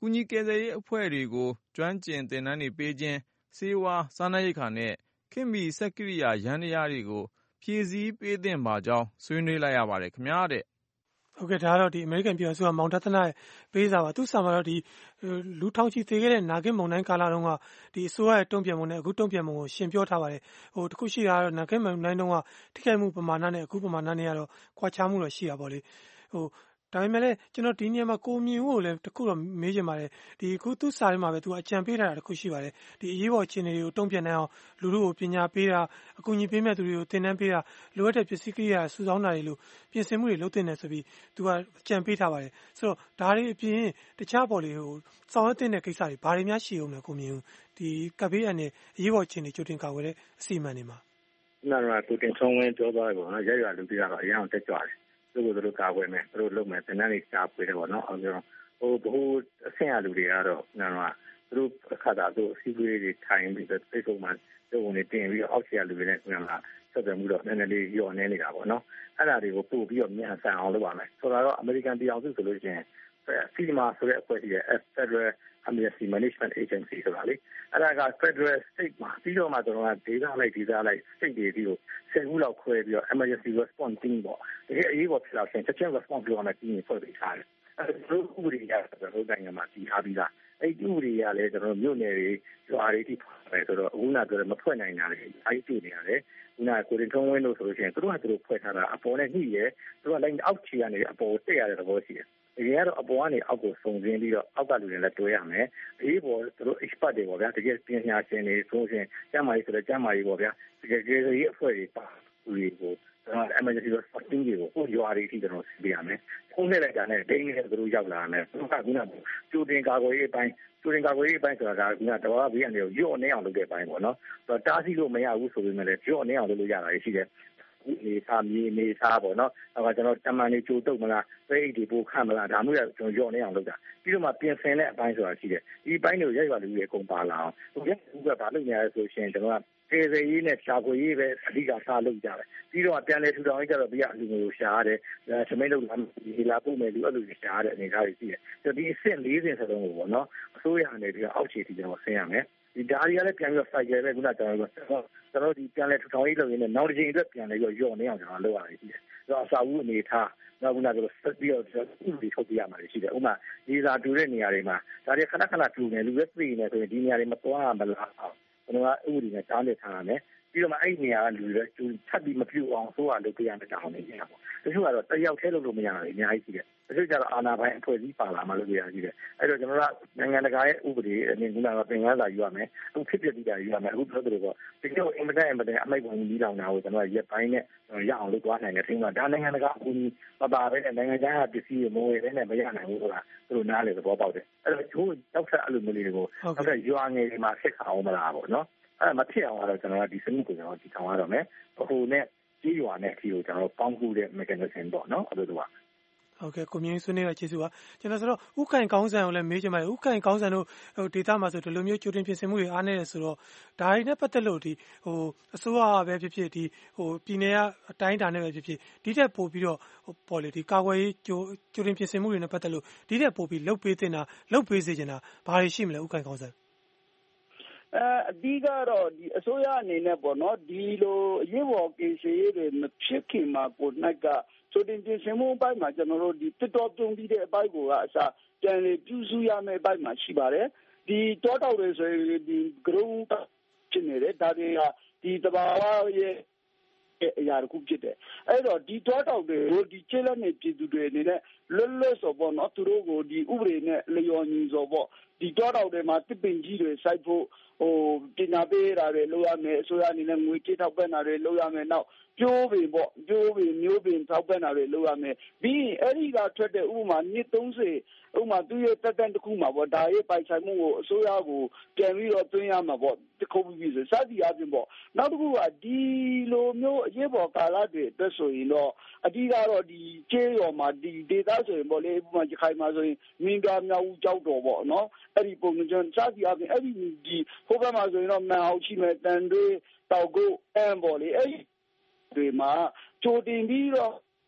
S15: ကူညီကယ်ဆယ်ရေးအဖွဲ့တွေကိုကျွမ်းကျင်သင်တန်းတွေပေးခြင်း၊ဆေးဝါး၊စားနပ်ရိက္ခာနဲ့ခေတ်မီစက်ကိရိယာယန္တရားတွေကိုဖြည့်ဆည်းပေးသင့်ပါကြောင်းဆွေးနွေးလိုက်ရပါတယ်ခင်ဗျာတဲ့
S17: ။ဟုတ်ကဲ့ဒါကတော့အမေရိကန်ပြည်ထောင်စုကမောင်ဒသနာရဲ့ပေးစာပါသူစာမှာတော့လူထောင်ချီသေခဲ့တဲ့နာဂစ်မုန်တိုင်းကာလတုန်းကအစိုးရရဲ့တုံ့ပြန်မှုနဲ့အခုတုံ့ပြန်မှုကိုရှင်းပြောထားပါတယ်တခုရှိတာကတော့နာဂစ်မုန်တိုင်းတုန်းကထိခိုက်မှုပမာဏနဲ့အခုပမာဏနဲ့ကတော့ကွာခြားမှုတော့ရှိတာပေါ့လေဒါပေမဲ့လည်းကျွန်တော်ဒီနေရာမှာကိုမြင်ဦးကိုလည်းတခုတော့မေးချင်ပါတယ်အခုသူ့စာထဲမှာပဲသူအကြံပေးထားတာတခုရှိပါတယ်အရေးပေါ်အခြေအနေတွေကိုတုံ့ပြန်နိုင်အောင်လူတို့ကိုပညာပေးတာအကူအညီပေးမဲ့သူတွေကိုသင်တန်းပေးတာလိုအပ်တဲ့ပစ္စည်းကိရိယာစုဆောင်းတာတွေလို့ပြင်ဆင်မှုတွေလုပ်သင့်တယ်ဆိုပြီးသူကအကြံပေးထားပါတယ်ဆိုတော့ဒါတွေအပြင်တခြားပေါ်လေဆောင်ရွက်တဲ့ကိစ္စတွေဘာတွေများရှိအောင်လဲကိုမြင်ဦးကပ်ဘေးအန္တရာယ်အရေးပေါ်အခြေအနေကြိုတင်ကာကွယ်တဲ့အစီအမံတွေမှာ
S21: နာရကိုတင်ဆုံးဝင်ပြောသွားတယ်ပေါ့နော်ရလူတွေကတော့အရင်တက်ကြွတယ်သူတို့ကာကွယ်မယ်သူတို့လုပ်မယ်သင်တန်းတွေရှာဖွေတယ်ပေါ့နော်ဘိုးအဆင့်အလူတွေကတော့သူတို့အခါသာသူအစည်းအဝေးတွေထိုင်ပြီးသိဆုံးမှသူ့ဝင်နေတင်ပြီးအောက်ခြေလူတွေနဲ့ဆက်သွယ်မှုတော့နည်းနည်းလေးလျော့နေနေတာပေါ့နော်အဲ့ဒါတွေကိုပို့ပြီးတော့မြန်ဆန်အောင်လုပ်ပါမယ်ဆိုတော့အမေရိကန်ပြည်အောင်စုဆိုလို့ရှိရင်FEMA ဆိုတဲ့အဖွဲ့ကြီးရဲ့ Federal Emergency Management Agency ဆိုတာလေအဲ့ဒါက Federal State မှာပြီးတော့မှကျွန်တော်ကဒေသလိုက် State တွေဒီကို10ခုလောက်ခွဲပြီးတော့ Emergency Response Team ပေါ့ဒီအရေးပေါ်ဖြစ်လာရင်ချက်ချင်း response လုပ်ရမယ့် team တွေဖွဲ့ပေးထားတယ်အဲ့ဒါတို့ဥပဒေရကျွန်တော်နိုင်ငံမှာတည်ထားပြီးသားအဲ့ဒီဥပဒေရလည်းကျွန်တော်မြို့နယ်တွေရွာတွေတိပါတယ်ဆိုတော့အခုနပြောမဖွဲ့နိုင်တာလေအဲ့ဒီနေရတယ်ခုနကိုရင်ထုံးဝင်းလို့ဆိုလို့ရှိရင်သူတို့ကသူတို့ဖွဲ့ထားတာအပေါ်နဲ့ညှိရဲသူတို့ကလိုက်အောက်ခြေကနေအပေါ်တက်ရတဲ့သဘောရှိတယ်ဒီကတော့အပေါ်ကနေအောက်ကိုစုံစင်းပြီးတော့အောက်ကလူတွေလည်းတွဲရမယ်အေးပေါ်သူတို့ expert တွေပေါ့ဗျာတကယ်ပညာရှင်တွေဆိုရင်ကျမ်းမာရေးဆိုတော့ကျမ်းမာရေးပေါ့ဗျာတကယ်ရေးအဖွဲ့တွေပါလူတွေကိုemergency response team တွေကိုရွာတွေအထိကျွန်တော်စီးပြရမယ်ဖုန်းနဲ့လိုက်တာနဲ့ဒိန်းနဲ့သူတို့ရောက်လာမယ်သူကခုနကြိုတင်ကာကွယ်ရေးအပိုင်းဆိုတာကခုနတော်ဘေးကနေရော့နေအောင်လုပ်တဲ့အပိုင်းပေါ့နော်တားဆီးလို့မရဘူးဆိုပေမဲ့လည်းရော့နေအောင်လုပ်လို့ရတာရှိတယ်နေသားမြေနေသားပေါ့နော်ကျွန်တော်တမန်နေကြိုတုတ်မလားသိအိတ်တွေပို့ခတ်မလားဒါမျိုးရကျွန်တော်ရော့နေအောင်လုပ်တာပြီးတော့မှပြင်ဆင်တဲ့အပိုင်းဆိုတာရှိတယ်ဒီအပိုင်းတွေကိုရိုက်ရွာလူတွေအကုန်ပါလာအောင်သူကဘာလုပ်နေရလဲဆိုရှင်ကျွန်တော်ကကျေးဇူးရေးနဲ့ရှာဖွေရေးပဲအဓိကစားလုပ်ကြတယ်ပြီးတော့ပြန်လဲထူထောင်ရေးကြတော့ပြီးအလူမျိုးရှာရတယ်သမိတ်လုပ်ဒီလာပို့မယ်လူအဲ့လိုရှာရတဲ့အနေအထားတွေရှိတယ်ဒီအဆင့်၄ဆင့်စလုံးကိုပေါ့နော်အစိုးရအနေနဲ့အောက်ခြေထိကျွန်တော်ဆင်းရမယ်ဒီဓာရီကလည်းပြန်ပြီး cycle ပဲခုနကျွန်တော်ဒီပြန်လဲထူထောင်ရေးလုပ်ရင်းနဲ့နောက်တစ်ချိန်အတွက်ပြန်လဲရော့နေအောင်ကျွန်တော်လုပ်ရတယ်ရှိတယ်အစာဦးအနေထားနောက်ခုနကဆက်ပြီးတော့ဒီထုတ်ပြရမှာရှိတယ်ဥပမာဒီစာတူတဲ့နေရာတွေမှာဒါတွေခဏတူနေလူပဲသိနေဆိုရင်ဒီနေရာတွေမသွားမလားအောင်ကျွန်တော်ကဥပဒေနဲ့တားနေထားရမယ်ပြီးတော့မှအဲ့ဒီနေရာကလူတွေထပ်ပြီးမပြုတ်အောင်ဆိုရလုပ်ပြရမယ်တောင်းနေကြတာပေါ့တချို့ကတော့တယောက်တည်းလုပ်လို့မရတာအများကြီးရှိတယ်တချို့ကျတော့အာဏာပိုင်အဖွဲ့အစည်းပါလာမှလုပ်ရရှိတယ်အဲ့တော့ကျွန်တော်ကနိုင်ငံတကာရဲ့ဥပဒေအနေနဲ့ကသင်ခန်းစာယူရမယ်အခုဖြစ်ပျက်ပြီးတာယူရမယ်အခုပြောသလိုပေါ့တကယ်အင်မတန်အမိုက်ပုံကြီးတောင်တာကိုကျွန်တော်ရက်ပိုင်းနဲ့ရအောင်လုပ်သွားနိုင်တယ်ထင်ပါဒါနိုင်ငံတကာအကူအညီမပါဘဲနဲ့နိုင်ငံခြားကပစ္စည်းတွေမဝယ်ဘဲနဲ့မရနိုင်ဘူးဆိုတာသူတို့နားလေသဘောပေါက်တယ်အဲ့တော့ချိုးတောက်ဆက်အဲ့လိုမျိုးလေးတွေကိုတောက်ဆက်ရွာငယ်တွေမှာဆက်ခါအောင်မလားပေါ့နော်အဲ့မဖြစ်အောင်တော့ကျွန်တော်ကဒီစနစ်ကိုကျွန်တော်ဒီထောင်ရတော့မယ်ဟိုနဲ့ကြီးရွာနဲ့အထီကိုကျွန်တော်ပေါင်းကူတဲ့ mechanism ပေါ့နော်အဲ့လိုတော့
S17: ဟုတ်ကဲ့ကိုမြင့်ဆွေးနွေးတာကျေးဇူးပါကျွန်တော်ဆိုတော့ဥက္ကဋ္ဌကောင်းဆန်ကိုလည်းမေးချင်ပါတယ်ဥက္ကဋ္ဌကောင်းဆန်တို့ဒေတာမှာဆိုဒီလိုမျိုးကြိုတင်ပြင်ဆင်မှုတွေအားနည်းတယ်ဆိုတော့ဒါတွေနဲ့ပတ်သက်လို့အစိုးရပဲဖြစ်ဖြစ်ပြည်နယ်ကအတိုင်းအတာနဲ့ပဲဖြစ်ဖြစ်ဒီတက်ပို့ပြီးတော့ပေါ်လေဒီကာကွယ်ရေးကြိုတင်ပြင်ဆင်မှုတွေနဲ့ပတ်သက်လို့ဒီတက်ပို့ပြီးလုပ်ပေးတင်တာလုပ်ပေးစေချင်တာဘာတွေရှိမလဲဥက္ကဋ္ဌကောင်းဆန်
S18: အဓိကတော့ဒီအစိုးရအနေနဲ့ပေါ့နော်ဒီလိုအရေးပေါ်ကိစ္စတွေမဖြစ်ခင်မှာကိုနိုင်ကဆိုတင်ပြင်ဆင်မှုအပိုင်းမှာကျွန်တော်တို့ဒီတစ်တော်တုံးပြီးတဲ့အပိုင်းကိုကအစားပြန်လေပြုစုရမယ့်အပိုင်းမှာရှိပါတယ်ဒီတောတောက်တွေဆိုရင်ဒီ ground ဖြစ်နေတယ်ဒါတွေကဒီတဘာဝရဲ့အရာတစ်ခုဖြစ်တယ်အဲ့တော့ဒီတောတောက်တွေကိုဒီကျေးလက်နေပြည်သူတွေအနေနဲ့လွတ်လပ်ဆိုပေါ့နော်သူတို့ကိုဒီဥပဒေနဲ့လျော်ညီဆိုပေါ့ဒီတောတောက်တွေမှာတစ်ပင်ကြီးတွေစိုက်ဖို့ပညာပေးတာတွေလုပ်ရမယ်အစိုးရအနေနဲ့ငွေကြေးထောက်ပံ့တာတွေလုပ်ရမယ်နောက်ကျိုးပင်ပေါ့ကျိုးပင်မျိုးပင်ထောက်ပံ့တာတွေလုပ်ရမယ်ပြီးအဲ့ဒီကထွက်တဲ့ဥပမာနှစ်30ဥပမာသူရဲ့တက်တန်းတစ်ခုမှာပေါ့ဒါရဲ့ပိုင်ဆိုင်မှုကိုအစိုးရကိုပြန်ပြီးတော့သွင်းရမှာပေါ့တခုပြီးဆိုစသည်အပြင်ပေါ့နောက်တစ်ခုကဒီလိုမျိုးအရေးပေါ်ကာလတွေအတွက်ဆိုရင်တော့အဓိကတော့ဒီကျေးရွာမှာဒီဒေသဆိုရင်ပေါ့လေဥပမာကြခိုင်မှာဆိုရင်မင်းသားမြောက်ဦးကြောက်တော်ပေါ့နော်အဲ့ဒီပုံစံစသည်အပြင်အဲ့ဒီဒီဟိုဘက်မှာဆိုရင်တော့မန်အောင်ရှိမဲ့တန်တွေတောက်ကုတ်အန်ပေါ့လေအဲ့ဒီတွေမှာကြိုတင်ပြီးတော့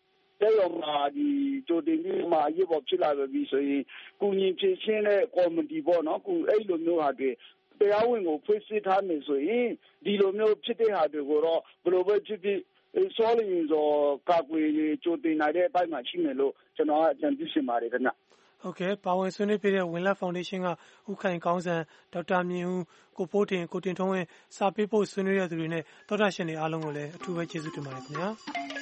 S18: တဲ့ရောမှာဒီကြိုတင်ပြီးမှရေးပေါ်ဖြစ်လာပြီဆိုရင်ကုညီဖြစ်ချင်းတဲ့ကော်မတီပေါ့နော်ကုအဲ့လိုမျိုးဟာတွေတရားဝင်ကိုဖွဲ့စည်းထားနေဆိုရင်ဒီလိုမျိုးဖြစ်တဲ့ဟာတွေကိုတော့ဘယ်လိုပဲဖြစ်ဖြစ်စောလင်းစောကာကွယ်ကြိုတင်နိုင်တဲ့အပိုင်းမှာရှိမယ်လို့ကျွန်တော်အကြံပြုရှင်ပါတယ်ခင်ဗျ
S17: ဟုတ်ကဲ့ပါဝင်ဆွေးနွေးပေးတဲ့ဝင်လက်ဖောင်ဒေးရှင်းကဦးခိုင်ကောင်းစံဒေါက်တာမြင့်ဦးကိုပိုးတင်ကိုတင်ထုံးဝင်းစာပေးဖို့ဆွေးနွေးရတဲ့သူတွေနဲ့သောတာရှင်တွေအားလုံးကိုလည်းအထူးပဲကျေးဇူးတင်ပါတယ်ခင်ဗျာ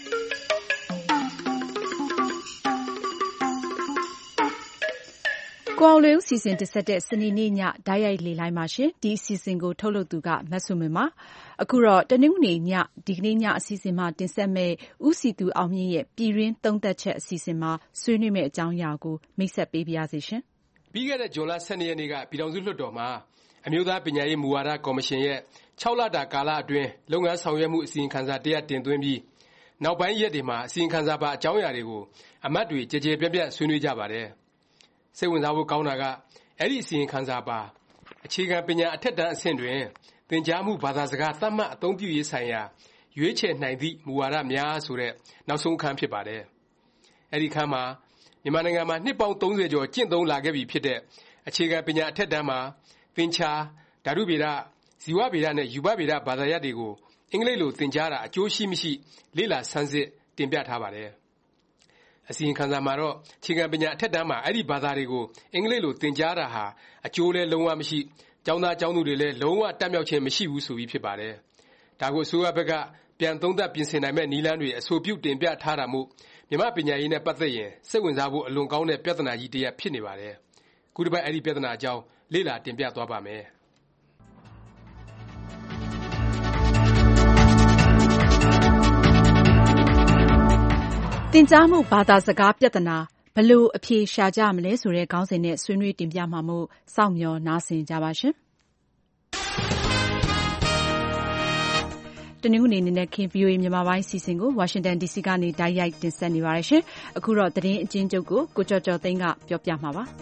S2: ကိုအောင်လေးဦးစီစဉ်တင်ဆက်တဲ့စနေနေ့ညဓာတ်ရိုက်လေလိုင်းပါရှင်ဒီအစီအစဉ်ကိုထုတ်လုပ်သူကမတ်ဆုမင်ပါအခုတော့တနင်္ဂနွေညဒီကနေ့ညအစီအစဉ်မှာတင်ဆက်မဲ့ဦးစီသူအောင်မြင့်ရဲ့ပြည်ရင်းသုံးသက်ချက်အစီအစဉ်မှာဆွေးနွေးမဲ့အကြောင်းအရာကိုမိတ်ဆက်ပေးပါရစေရှင်
S4: ပြီးခဲ့တဲ့ဇွန်လ12ရက်နေ့ကပြည်ထောင်စုလွှတ်တော်မှာအမျိုးသားပညာရေးမူဝါဒကော်မရှင်ရဲ့6လတာကာလအတွင်းလုပ်ငန်းဆောင်ရွက်မှုအစီရင်ခံစာတရပ်တင်သွင်းပြီးနောက်ပိုင်းရက်တွေမှာအစီရင်ခံစာပါအကြောင်းအရာတွေကိုအမတ်တွေကြည်ကြဲပြန့်ပြန့်ဆွေးနွေးကြပါတယ်စိတ်ဝင်စားဖို့ကောင်းတာကအဲ့ဒီအစီရင်ခံစာပါအခြေခံပညာအထက်တန်းအဆင့်တွင်သင်ကြားမှုဘာသာစကားသတ်မှတ်အသုံးပြုရေးဆိုင်ရာရွေးချယ်နိုင်သည့်မူဝါဒများဆိုတဲ့နောက်ဆုံးအခန်းဖြစ်ပါတယ်အဲ့ဒီအခန်းမှာမြန်မာနိုင်ငံမှာနှစ်ပေါင်း30ကျော်ကျင့်သုံးလာခဲ့ပြီဖြစ်တဲ့အခြေခံပညာအထက်တန်းမှာသင်္ချာဓာတုဗေဒဇီဝဗေဒနဲ့ယူဘဗေဒဘာသာရပ်တွေကိုအင်္ဂလိပ်လိုသင်ကြားတာအကျိုးရှိမရှိလေ့လာဆန်းစစ်တင်ပြထားပါတယ်အစီရင်ခံစာမှာတော့အခြေခံပညာအထက်တန်းမှာအဲ့ဒီဘာသာတွေကိုအင်္ဂလိပ်လိုသင်ကြားတာဟာအကျိုးလည်းလုံးဝမရှိကျောင်းသားကျောင်းသူတွေလည်းလုံးဝတက်မြောက်ခြင်းမရှိဘူးဆိုပြီးဖြစ်ပါတယ်ဒါကိုအစိုးရဘက်ကပြန်သုံးသပ်ပြင်ဆင်နိုင်မဲ့နည်းလမ်းတွေအဆိုပြုတင်ပြထားတာမို့မြန်မာပညာရေးနဲ့ပတ်သက်ရင်စိတ်ဝင်စားဖို့အလွန်ကောင်းတဲ့ပြဿနာကြီးတစ်ရပ်ဖြစ်နေပါတယ်ခုတစ်ပတ်အဲ့ဒီပြဿနာအကြောင်းလေ့လာတင်ပြသွားပါမယ်
S2: သင်ကြားမှုဘာသာစကားပြဿနာဘယ်လိုအဖြေရှာကြမလဲဆိုတဲ့ခေါင်းစဉ်နဲ့ဆွေးနွေးတင်ပြမှာမို့စောင့်မျှော်နားဆင်ကြပါရှင်တနင်္ဂနွေနေ့နဲ့ခင် VOA မြန်မာပိုင်းစီစဉ်ကိုဝါရှင်တန် DC ကနေတိုက်ရိုက်တင်ဆက်နေပါတယ်ရှင်အခုတော့သတင်းအကျဉ်းချုပ်ကိုကိုကျော်ကျော်သိန်းကပြောပြမှာပါ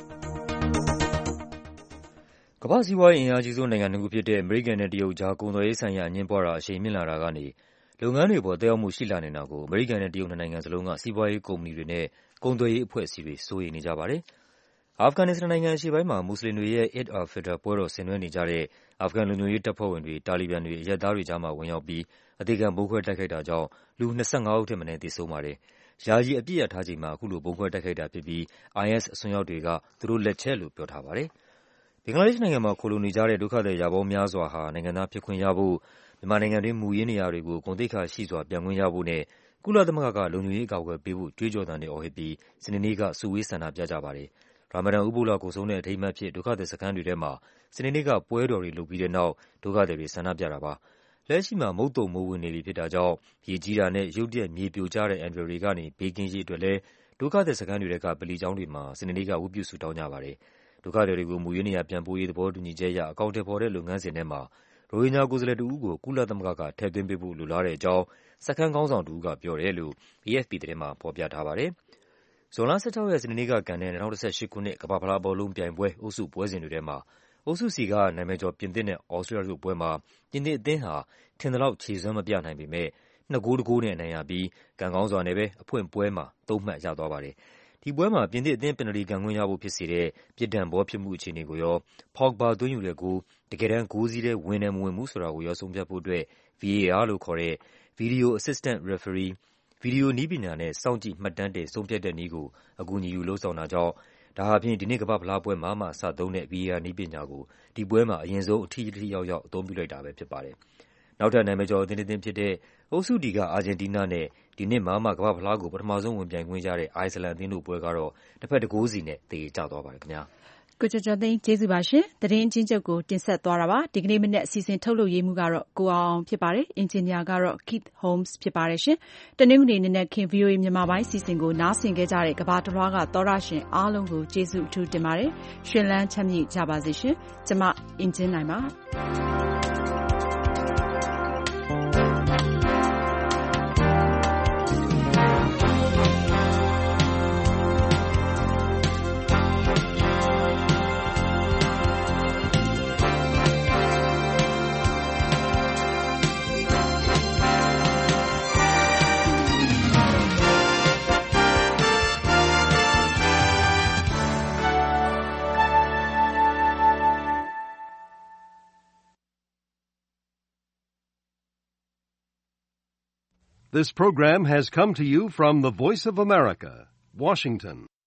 S3: ကမ္ဘာ့စီးပွားရေးအင်အားကြီးဆုံးနိုင်ငံတစ်ခုဖြစ်တဲ့အမေရိကန်နဲ့တရုတ်ကြားကုန်သွယ်ရေးဆိုင်ရာအငြင်းပွားတာအရှိန်မြင့်လာတာကနေလုပ်ငန်းတွေပေါ်သက်ရောက်မှုရှိလာနိုင်တာကိုအမေရိကန်နဲ့တရုတ်နှစ်နိုင်ငံစလုံးကစီးပွားရေးကုမ္ပဏီတွေနဲ့ကုန်သွယ်ရေးအဖွဲ့အစည်းတွေစိုးရိမ်နေကြပါတယ်။အာဖဂန်နစ္စတန်နိုင်ငံအရှေ့ပိုင်းမှာမွတ်စလင်တွေရဲ့ Eid al-Fitr ပွဲတော်ဆင်နွှဲနေကြတဲ့အာဖဂန်လုံခြုံရေးတပ်ဖွဲ့ဝင်တွေတာလီဘန်တွေအရပ်သားတွေကြားမှာဝင်ရောက်ပြီးအသေခံဗုံးခွဲတိုက်ခိုက်တာကြောင့်လူ25ဦးထက်မနည်းသေဆုံးပါတယ်။ယာယီအပြစ်ရထားချိန်မှာအခုလိုဗုံးခွဲတိုက်ခိုက်တာဖြစ်ပြီး IS အစွန်းရောက်တွေကသူတို့လက်ချက်လို့ပြောထားပါတယ်။ဘင်္ဂလားဒေ့ရှ်နိုင်ငံမှာခိုလှုံနေကြတဲ့ဒုက္ခသည်ရာပေါင်းများစွာဟာနိုင်ငံသားဖြစ်ခွင့်ရဖို့မြန်မာနိုင်ငံတွင်းမူရင်းနေရာတွေကိုဂုဏ်သိက္ခာရှိစွာပြန်ခွင့်ရဖို့နဲ့ကုလသမဂ္ဂကလုံခြုံရေးအကာအကွယ်ပေးဖို့ကြွေးကြော်သံတွေအော်ဟစ်ပြီးစနေနေ့ကစုဝေးဆန္ဒပြကြပါတယ်။ရာမဒန်ဥပုသ်လကုန်ဆုံးတဲ့အထိမ်းအမှတ်အဖြစ်ဒုက္ခသည်စခန်းတွေထဲမှာစနေနေ့ကပွဲတော်တွေလုပ်ပြီးတဲ့နောက်ဒုက္ခသည်တွေဆန္ဒပြတာပါ။လက်ရှိမှာမုတ်သုန်မိုးဝင်နေပြီဖြစ်တာကြောင့်ရေကြီးတာနဲ့ရုတ်တရက်မြေပြိုကျတဲ့အန္တရာယ်တွေကနေဘေးကင်းရေးအတွက်လည်းဒုက္ခသည်စခန်းတွေထဲကဗလီကျောင်းတွေမှာစနေနေ့ကဝတ်ပြုဆုတောင်းကြပါတယ်။ဒုက္ခသည်တွေကိုမူရင်းနေရာပြန်ပို့ရေးသဘောတူညီချက်အရအကောင်အထည်ဖော်တဲ့လုပ်ငန်းစဉ်ထဲမှာရိုဟင်ဂျာကိုယ်စားလှယ်တဦးကိုကုလသမဂ္ဂကထည့်သွင်းပေးဖို့လိုလားတဲ့အကြောင်းစခန်းခေါင်းဆောင်တဦးကပြောတယ်လို့ AFP သတင်းမှာဖော်ပြထားပါတယ်။ဇွန်လ16ရက်စနေနေ့ကကန်တဲ့2018ခုနှစ်ကမ္ဘာ့ဖလားဘောလုံးပြိုင်ပွဲအုပ်စုပွဲစဉ်တွေထဲမှာအုပ်စု C ကနာမည်ကျော်ပြင်သစ်နဲ့ဩစတြေးလျတို့ပွဲမှာပြင်သစ်အသင်းဟာထင်သလောက်ခြေစွမ်းမပြနိုင်ပေမဲ့2-1နဲ့အနိုင်ရပြီးကံကောင်းစွာနဲ့ပဲအဖွင့်ပွဲမှာ3မှတ်ရသွားပါတယ်။ဒီပွဲမှာပြင်သစ်အသင်းပင်နတီကန်ခွင့်ရဖို့ဖြစ်စေတဲ့ပြစ်ဒဏ်ဘောဖြစ်မှုအခြေအနေကိုရောPogbaသွင်းယူတဲ့ဂိုးတကယ်တမ်းဂိုးစည်းထဲဝင်တယ်မဝင်ဘူးဆိုတာကိုရောဆုံးဖြတ်ဖို့အတွက် VAR လို့ခေါ်တဲ့ Video Assistant Referee ဗီဒီယိုနည်းပညာနဲ့စောင့်ကြည့်မှတ်တမ်းတင်ဆုံးဖြတ်တဲ့နည်းကိုအကူအညီယူလုပ်ဆောင်တာကြောင့်ဒါဟာဖြင့်ဒီနှစ်ကမ္ဘာ့ဖလားပွဲမှာမှစသုံးတဲ့ VAR နည်းပညာကိုဒီပွဲမှာအရင်ဆုံးအထိရောက်ရောက်အသုံးပြုလိုက်တာပဲဖြစ်ပါတယ်။နောက်ထပ်နာမည်ကျော်အသင်းတစ်သင်းဖြစ်တဲ့အုပ်စု D ကအာဂျင်တီးနားနဲ့ဒီနှစ်မှာမှကမ္ဘာ့ဖလားကိုပထမဆုံးဝင်ပြိုင်ခွင့်ရတဲ့အိုက်စလန်အသင်းတို့ပွဲကတော့တစ်ဖက်1-0စီနဲ့သရေကျသွားပါတယ်ခင်ဗျာ။
S2: ကိုကျော်ကျော်သိန်းကျေးဇူးပါရှင်သတင်းအချင်းချုပ်ကိုတင်ဆက်သွားတာပါဒီကနေ့မနေ့အစီအစဉ်ထုတ်လုပ်ရေးမှုကတော့ကိုအောင်ဖြစ်ပါတယ်အင်ဂျင်နီယာကတော့ Keith Holmes ဖြစ်ပါတယ်ရှင်တနင်္ဂနွေနေ့နဲ့ခင် VOA မြန်မာပိုင်းစီစဉ်ကိုနားဆင်ခဲ့ကြတဲ့ကမ္ဘာတစ်လွှားကသောရရှင်အားလုံးကိုကျေးဇူးအထူးတင်ပါတယ်ရှင်လန်းချမ်းမြေ့ကြပါစေရှင်ကျမအင်ဂျင်နိုင်ပါ
S5: This program has come to you from the Voice of America, Washington.